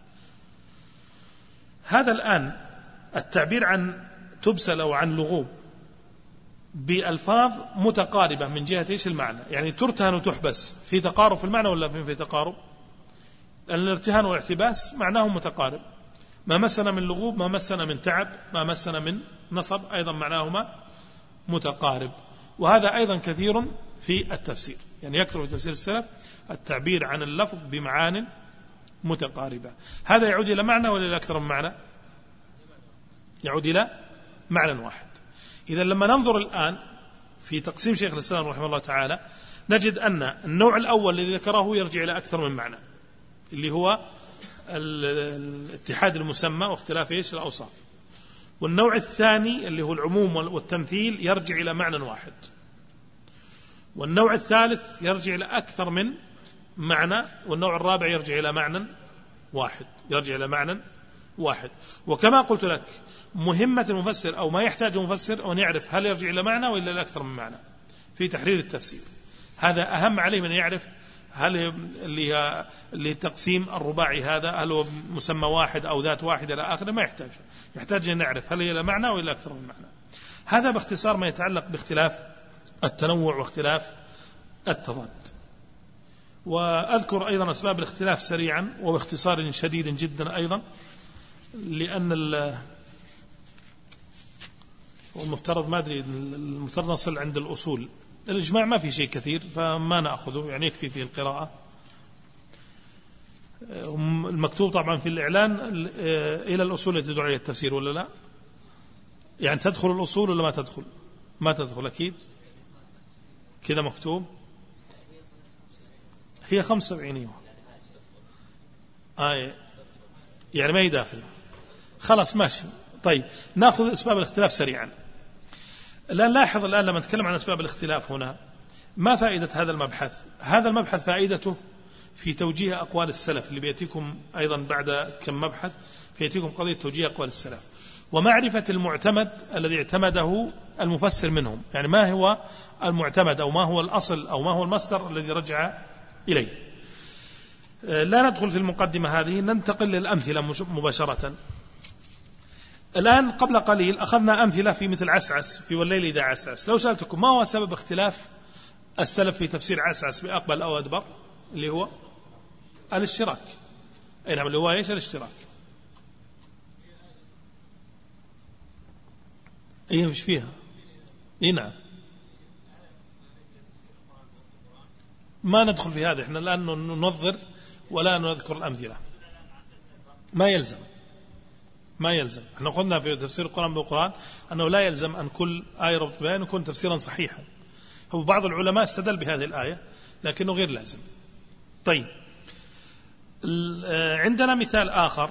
هذا الآن التعبير عن تبسل أو عن لغوب بألفاظ متقاربة من جهة إيش المعنى، يعني ترتهن وتحبس في تقارب في المعنى ولا في تقارب؟ الارتهان والاحتباس معناه متقارب. ما مسنا من لغوب، ما مسنا من تعب، ما مسنا من نصب، أيضا معناهما متقارب. وهذا أيضا كثير في التفسير، يعني يكثر في تفسير السلف التعبير عن اللفظ بمعان متقاربة. هذا يعود إلى معنى ولا إلى أكثر من معنى؟ يعود إلى معنى واحد. إذا لما ننظر الآن في تقسيم شيخ الإسلام رحمه الله تعالى نجد أن النوع الأول الذي ذكره يرجع إلى أكثر من معنى، اللي هو الاتحاد المسمى واختلاف إيش الأوصاف. والنوع الثاني اللي هو العموم والتمثيل يرجع إلى معنى واحد. والنوع الثالث يرجع إلى أكثر من معنى. والنوع الرابع يرجع إلى معنى واحد، يرجع إلى معنى واحد. وكما قلت لك مهمة المفسر أو ما يحتاج المفسر أن يعرف هل يرجع إلى معنى وإلا إلى أكثر من معنى في تحرير التفسير. هذا أهم عليه من يعرف هل اللي تقسيم الرباعي هذا هل هو مسمى واحد أو ذات واحد إلى آخره؟ ما يحتاج أن نعرف هل هي له معنى أو إلى أكثر من معنى. هذا باختصار ما يتعلق باختلاف التنوع واختلاف التضاد. وأذكر أيضا أسباب الاختلاف سريعا وباختصار شديد جدا أيضا، لأن المفترض ما أدري المفترض نصل عند الأصول. الإجماع ما في شيء كثير فما نأخذه، يعني يكفي فيه القراءة. المكتوب طبعا في الإعلان إلى الأصول التي تدعى التفسير ولا لا؟ يعني تدخل الأصول ولا ما تدخل؟ ما تدخل أكيد، كذا مكتوب. هي 75 يعني ما يداخل. خلاص ماشي. طيب نأخذ أسباب الاختلاف سريعا. الآن لاحظ لما نتكلم عن أسباب الاختلاف هنا ما فائدة هذا المبحث؟ هذا المبحث فائدته في توجيه أقوال السلف، اللي بيأتيكم أيضا بعد كم مبحث فيأتيكم قضية توجيه أقوال السلف ومعرفة المعتمد الذي اعتمده المفسر منهم، يعني ما هو المعتمد أو ما هو الأصل أو ما هو المصدر الذي رجع إليه. لا ندخل في المقدمة هذه، ننتقل للأمثلة مباشرة. الآن قبل قليل أخذنا أمثلة في مثل عسعس في والليل إذا عسعس. لو سألتكم ما هو سبب اختلاف السلف في تفسير عسعس بأقبل أو أدبر، اللي هو الاشتراك. أي نعم، اللي هو إيش؟ الاشتراك. أي مش فيها. أي نعم، ما ندخل في هذا. إحنا الآن ننظر ولا نذكر الأمثلة. ما يلزم. احنا قلنا في تفسير القرآن بالقرآن أنه لا يلزم أن كل آية ربط بيان يكون تفسيرا صحيحا. هو بعض العلماء استدل بهذه الآية لكنه غير لازم. طيب عندنا مثال آخر.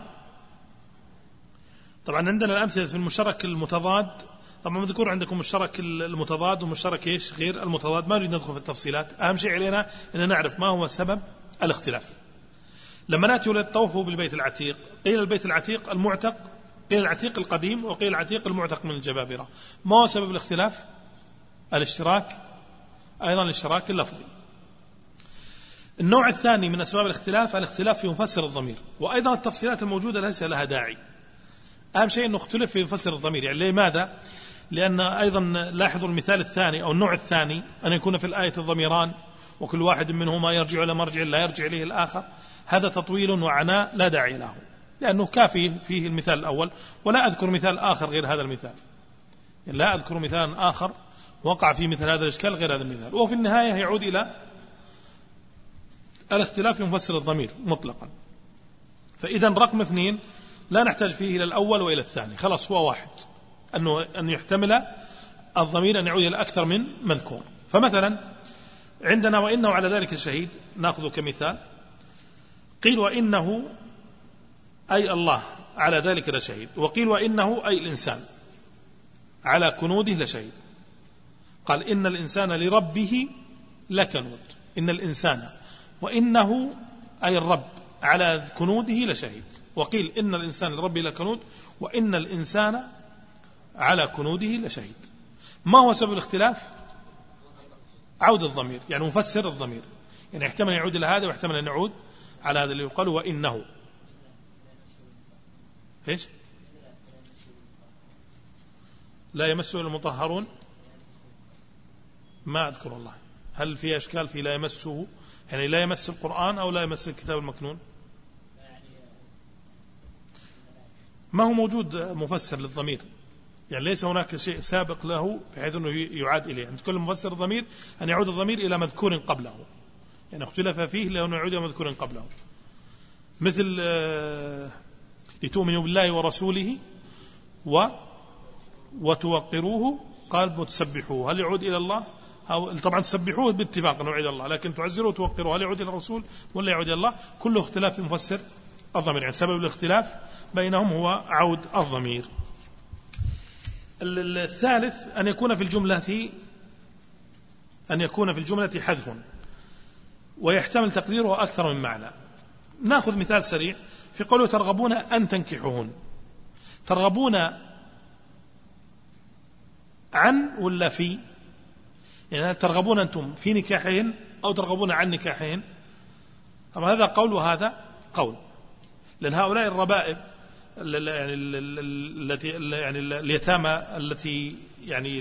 طبعا عندنا الأمثلة في المشترك المتضاد. طبعا مذكور عندكم مشترك المتضاد ومشترك إيش غير المتضاد. ما نريد ندخل في التفصيلات، أهم شيء علينا أن نعرف ما هو سبب الاختلاف. لما نأتي للطوف بالبيت العتيق، قيل البيت العتيق المعتق، قيل العتيق القديم، وقيل العتيق المعتق من الجبابرة. ما هو سبب الاختلاف؟ الاشتراك، أيضا الاشتراك اللفظي. النوع الثاني من أسباب الاختلاف في مفسر الضمير، وأيضا التفصيلات الموجودة ليس لها داعي. أهم شيء أنه اختلف في مفسر الضمير. يعني لماذا؟ لأن أيضا لاحظوا المثال الثاني أو النوع الثاني أن يكون في الآية الضميران وكل واحد منهما يرجع إلى مرجع لا يرجع إليه الآخر. هذا تطويل وعناء لا داعي له، لأنه كافي فيه المثال الأول. ولا أذكر مثال آخر غير هذا المثال، يعني لا أذكر مثال آخر وقع في مثل هذا الإشكال غير هذا المثال. وفي النهاية يعود إلى الاختلاف في مفسر الضمير مطلقا. فإذا رقم 2 لا نحتاج فيه إلى الأول وإلى الثاني، خلاص هو واحد، أن يحتمل الضمير أن يعود إلى أكثر من مذكور. فمثلا عندنا وإنه على ذلك شهيد، نأخذ كمثال. قيل وإنه أي الله على ذلك لشهيد، وقيل وإنه أي الإنسان على كنوده لشهيد. قال إن الإنسان لربه لكنود، إن الإنسان، وإنه أي الرب على كنوده لشهيد. وقيل إن الإنسان لربه لكنود، وإن الإنسان على كنوده لشهيد. ما هو سبب الاختلاف؟ عود الضمير، يعني مفسر الضمير، يعني يحتمل أن يعود إلى هذا ويحتمل أن يعود على هذا اللي يقال وإنه. إيش؟ لا يمسه المطهرون، ما أذكر الله. هل في أشكال في لا يمسه، يعني لا يمس القرآن أو لا يمس الكتاب المكنون؟ ما هو موجود مفسر للضمير، يعني ليس هناك شيء سابق له بحيث أنه يعاد إليه. عند كل مفسر الضمير أن يعود الضمير إلى مذكور قبله، يعني اختلف فيه لأنه يعود إلى مذكور قبله. مثل لتؤمنوا بالله ورسوله وتوقروه، قال وتسبحوه، هل يعود إلى الله؟ طبعا تسبحوه باتفاق أنه يعود إلى الله، لكن تعزروه وتوقروه هل يعود إلى الرسول ولا يعود إلى الله؟ كله اختلاف في مفسر الضمير، يعني سبب الاختلاف بينهم هو عود الضمير. الثالث أن يكون في الجملة حذف ويحتمل تقديره أكثر من معنى. نأخذ مثال سريع في قوله ترغبون أن تنكحوهن. ترغبون عن ولا في؟ يعني ترغبون أنتم في نكاحين أو ترغبون عن نكاحين؟ طبعا هذا قول وهذا قول، لأن هؤلاء الربائب التي يعني اليتامى التي يعني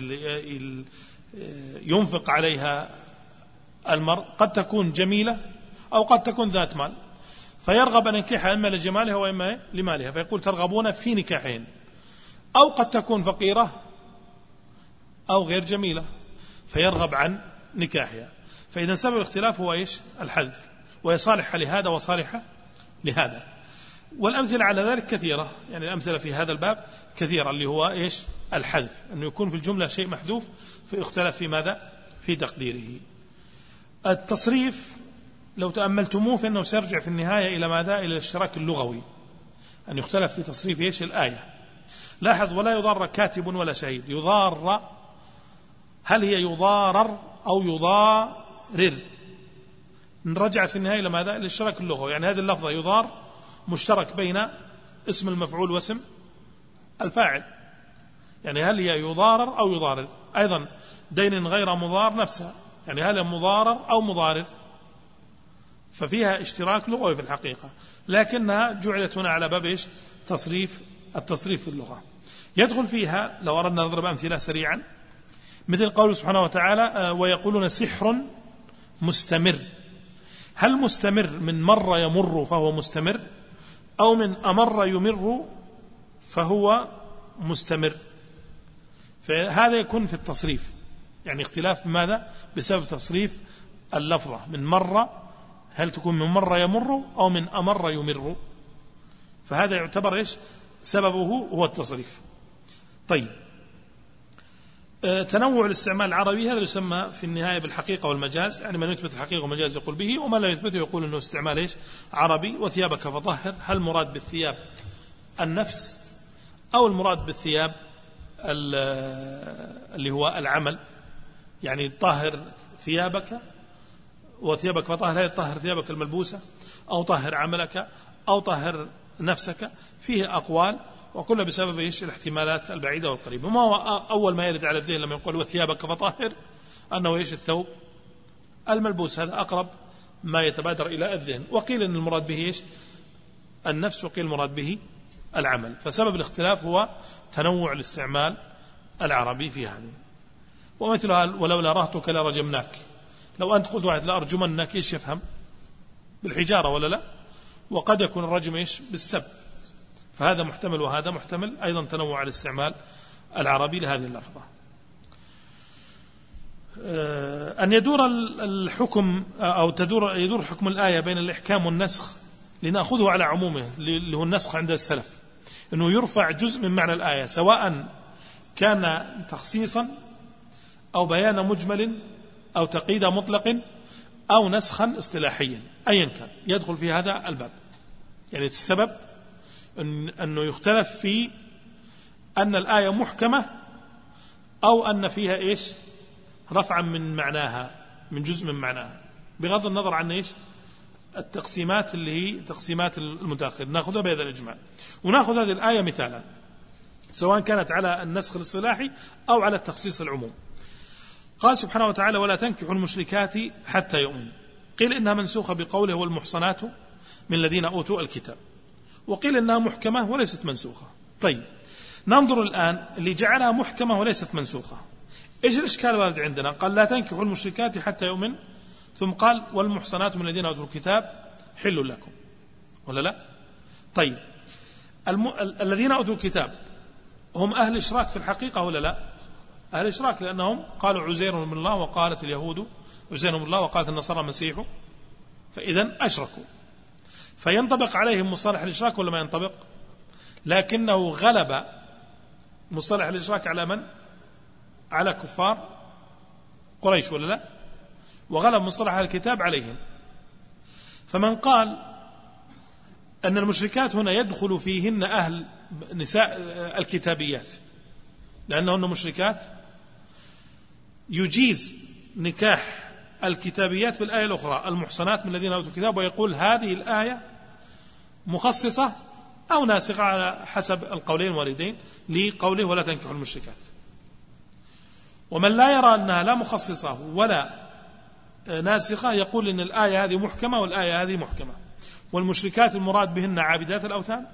ينفق عليها المرء قد تكون جميلة أو قد تكون ذات مال، فيرغب أن ينكحها إما لجمالها وإما لمالها، فيقول ترغبون في نكاحين. أو قد تكون فقيرة أو غير جميلة فيرغب عن نكاحها. فإذا سبب الاختلاف هو إيش؟ الحذف، وهي صالحة لهذا وصالحة لهذا. والأمثلة على ذلك كثيرة، يعني الأمثلة في هذا الباب كثيرة، اللي هو إيش؟ الحذف، أنه يكون في الجملة شيء محذوف فيختلف في ماذا؟ في تقديره. التصريف لو تأملتموه فإنه سيرجع في النهاية إلى ماذا؟ إلى الاشتراك اللغوي، أن يختلف في تصريف إيش؟ الآية. لاحظ: ولا يضار كاتب ولا شهيد. يضار، هل هي يضارر أو يضارر؟ رجعت في النهاية إلى ماذا؟ إلى الاشتراك اللغوي. يعني هذه اللفظة يضار مشترك بين اسم المفعول واسم الفاعل، يعني هل هي يضارر أو يضارر؟ أيضا دين غير مضار نفسها، يعني هل هي مضارر أو مضارر؟ ففيها اشتراك لغوي في الحقيقة، لكنها جعلت هنا على باب إيش؟ التصريف في اللغة. يدخل فيها لو أردنا نضرب أمثلة سريعا، مثل قوله سبحانه وتعالى: ويقولون سحر مستمر. هل مستمر من مر يمر فهو مستمر، أو من أمر يمر فهو مستمر؟ فهذا يكون في التصريف، يعني اختلاف ماذا؟ بسبب تصريف اللفظة. من مر هل تكون من مر يمر أو من أمر يمر؟ فهذا يعتبر إيش؟ سببه هو التصريف. طيب، تنوع الاستعمال العربي هذا يسمى في النهاية بالحقيقة والمجاز، يعني من يثبت الحقيقة والمجاز يقول به، وما لا يثبته يقول أنه استعمال إيش؟ عربي. وثيابك فطهر، هل مراد بالثياب النفس أو المراد بالثياب اللي هو العمل؟ يعني طهر ثيابك، وثيابك فطهر، هل طهر ثيابك الملبوسة أو طهر عملك أو طهر نفسك؟ فيه أقوال، وكل بسبب إيش؟ الاحتمالات البعيدة والقريبة. ما هو أول ما يرد على الذهن لما يقول وثيابك فطهر؟ أنه إيش؟ الثوب الملبوس، هذا أقرب ما يتبادر إلى الذهن. وقيل أن المراد به إيش؟ النفس، وقيل المراد به العمل. فسبب الاختلاف هو تنوع الاستعمال العربي في هذه. ومثلها: ولولا رهتك لرجمناك. لو أنت قلت واحد لأرجمنك، إيش يفهم؟ بالحجارة ولا لا؟ وقد يكون الرجم إيش؟ بالسب. فهذا محتمل وهذا محتمل، أيضا تنوع الاستعمال العربي لهذه اللفظة. أن يدور الحكم أو يدور حكم الآية بين الإحكام والنسخ، لنأخذه على عمومه اللي هو النسخ عند السلف، أنه يرفع جزء من معنى الآية، سواء كان تخصيصا أو بيان مجمل أو تقييد مطلق أو نسخا اصطلاحيا، أيا كان يدخل في هذا الباب. يعني السبب أنه يختلف في أن الآية محكمة أو أن فيها إيش؟ رفعا من معناها، من جزء من معناها، بغض النظر عن إيش؟ التقسيمات اللي هي تقسيمات المتأخر، نأخذها بهذا الإجمال. ونأخذ هذه الآية مثالا، سواء كانت على النسخ الاصطلاحي أو على التخصيص العموم. قال سبحانه وتعالى: ولا تنكحوا المشركات حتى يؤمن. قيل إنها منسوخة بقوله والمحصنات من الذين أوتوا الكتاب، وقيل إنها محكمة وليست منسوخة. طيب، ننظر الآن اللي جعلها محكمة وليست منسوخة، إيش الإشكال الوارد عندنا؟ قال: لا تنكحوا المشركات حتى يؤمن، ثم قال: والمحصنات من الذين أوتوا الكتاب حل لكم، ولا لا؟ طيب، الذين أوتوا الكتاب هم أهل إشراك في الحقيقة ولا لا؟ أهل إشراك، لأنهم قالوا عزير من الله، وقالت اليهود عزير من الله، وقالت النصارى مسيح، فإذن أشركوا، فينطبق عليهم مصطلح الإشراك ولا ما ينطبق؟ لكنه غلب مصطلح الإشراك على من؟ على كفار قريش ولا لا؟ وغلب مصطلح الكتاب عليهم. فمن قال أن المشركات هنا يدخل فيهن أهل نساء الكتابيات لأنهن مشركات، يجيز نكاح الكتابيات بالآية الأخرى المحصنات من الذين أوتوا الكتاب، ويقول هذه الآية مخصصة أو ناسخة على حسب القولين الواردين لقوله ولا تنكحوا المشركات. ومن لا يرى أنها لا مخصصة ولا ناسخة يقول إن الآية هذه محكمة والآية هذه محكمة، والمشركات المراد بهن عابدات الأوثان،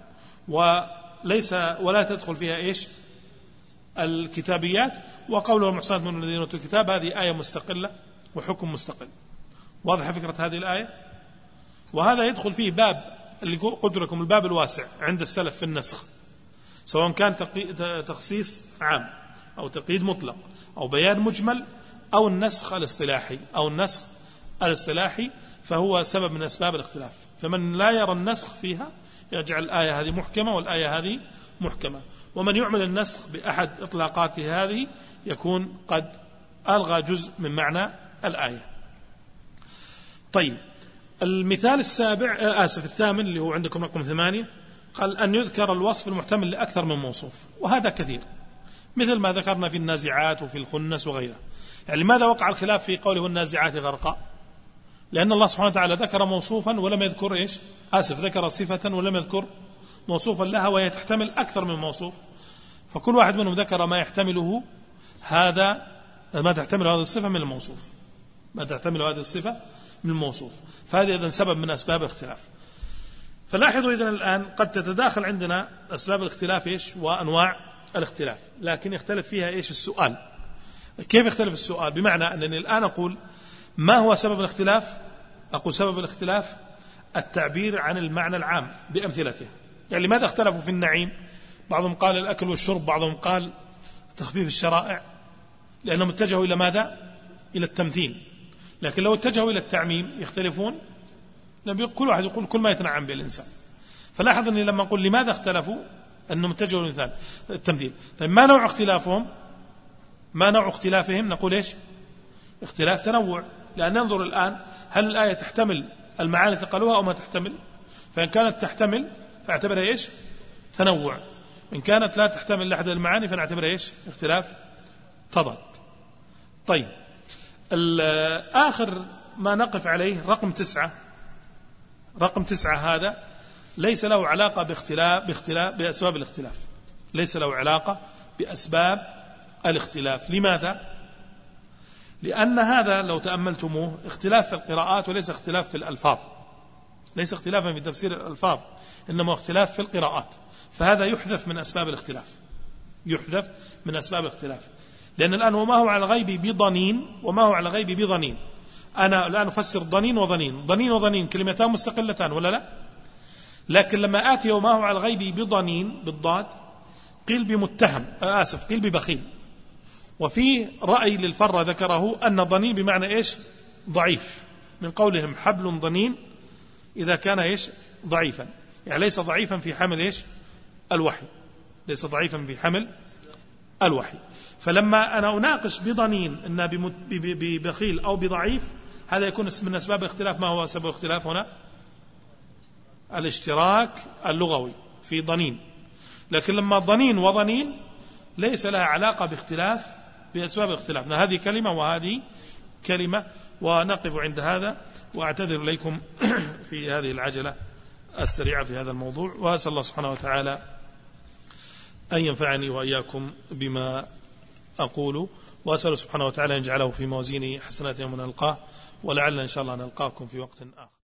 ولا تدخل فيها إيش الكتابيات. وقوله المحصنات من الذين أوتوا الكتاب هذه آية مستقلة وحكم مستقل. واضح فكرة هذه الآية؟ وهذا يدخل فيه باب اللي قلت لكم الباب الواسع عند السلف في النسخ، سواء كان تخصيص عام أو تقييد مطلق أو بيان مجمل أو النسخ الاصطلاحي، فهو سبب من أسباب الاختلاف. فمن لا يرى النسخ فيها يجعل الآية هذه محكمة والآية هذه محكمة، ومن يعمل النسخ بأحد إطلاقاته هذه يكون قد ألغى جزء من معنى الآية. طيب، المثال الثامن اللي هو عندكم رقم 8، قال أن يذكر الوصف المحتمل لأكثر من موصوف، وهذا كثير، مثل ما ذكرنا في النازعات وفي الخنس وغيره. يعني لماذا وقع الخلاف في قوله النازعات غرقا؟ لأن الله سبحانه وتعالى ذكر موصوفا ولم يذكر ذكر صفة ولم يذكر موصوفا لها، وهي تحتمل أكثر من موصوف، فكل واحد منهم ذكر ما تحتمله هذه الصفة من الموصوف، فهذا إذن سبب من أسباب الاختلاف. فلاحظوا إذن الآن قد تتداخل عندنا أسباب الاختلاف وأنواع الاختلاف، لكن يختلف فيها السؤال. كيف يختلف السؤال؟ بمعنى أنني الآن أقول ما هو سبب الاختلاف؟ أقول سبب الاختلاف التعبير عن المعنى العام بأمثلته. يعني لماذا اختلفوا في النعيم؟ بعضهم قال الأكل والشرب، بعضهم قال تخفيف الشرائع، لأنهم اتجهوا إلى ماذا؟ إلى التمثيل. لكن لو اتجهوا إلى التعميم يختلفون، كل واحد يقول كل ما يتنعم به الإنسان. فلاحظ أني لما أقول لماذا اختلفوا أنهم اتجهوا للمثال التمثيل. طيب ما نوع اختلافهم؟ نقول اختلاف تنوع، لأن ننظر الآن هل الآية تحتمل المعاني تقالوها أو ما تحتمل. فإن كانت تحتمل فاعتبرها تنوع، إن كانت لا تحتمل لأحد المعاني فنعتبرها اختلاف تضاد. طيب، آخر ما نقف عليه رقم 9. رقم 9 هذا ليس له علاقة بأسباب الاختلاف، ليس له علاقة بأسباب الاختلاف. لماذا؟ لأن هذا لو تأملتموه اختلاف في القراءات وليس اختلاف في الألفاظ، ليس اختلافا في تفسير الألفاظ، إنما اختلاف في القراءات، فهذا يحذف من أسباب الاختلاف. لأن الآن وما هو على الغيب بضنين وما هو على الغيب بضنين، أنا الآن أفسر ضنين وضنين كلمتان مستقلتان ولا لا؟ لكن لما آتي وما هو على الغيب بضنين بالضاد قيل ببخيل. وفي رأي للفرة ذكره أن ضنين بمعنى ضعيف، من قولهم حبل ضنين إذا كان ضعيفا، يعني ليس ضعيفا في حمل الوحي. فلما أنا أناقش بضنين إن ببخيل أو بضعيف، هذا يكون من أسباب الاختلاف. ما هو سبب الاختلاف هنا؟ الاشتراك اللغوي في ضنين. لكن لما ضنين وضنين ليس لها علاقة بأسباب الاختلاف، هذه كلمة وهذه كلمة. ونقف عند هذا، وأعتذر إليكم في هذه العجلة السريعة في هذا الموضوع، وأسأل الله سبحانه وتعالى أن ينفعني وإياكم بما أقول، وأسأل سبحانه وتعالى أن يجعله في موازين حسنات يوم نلقاه، ولعل إن شاء الله نلقاكم في وقت آخر.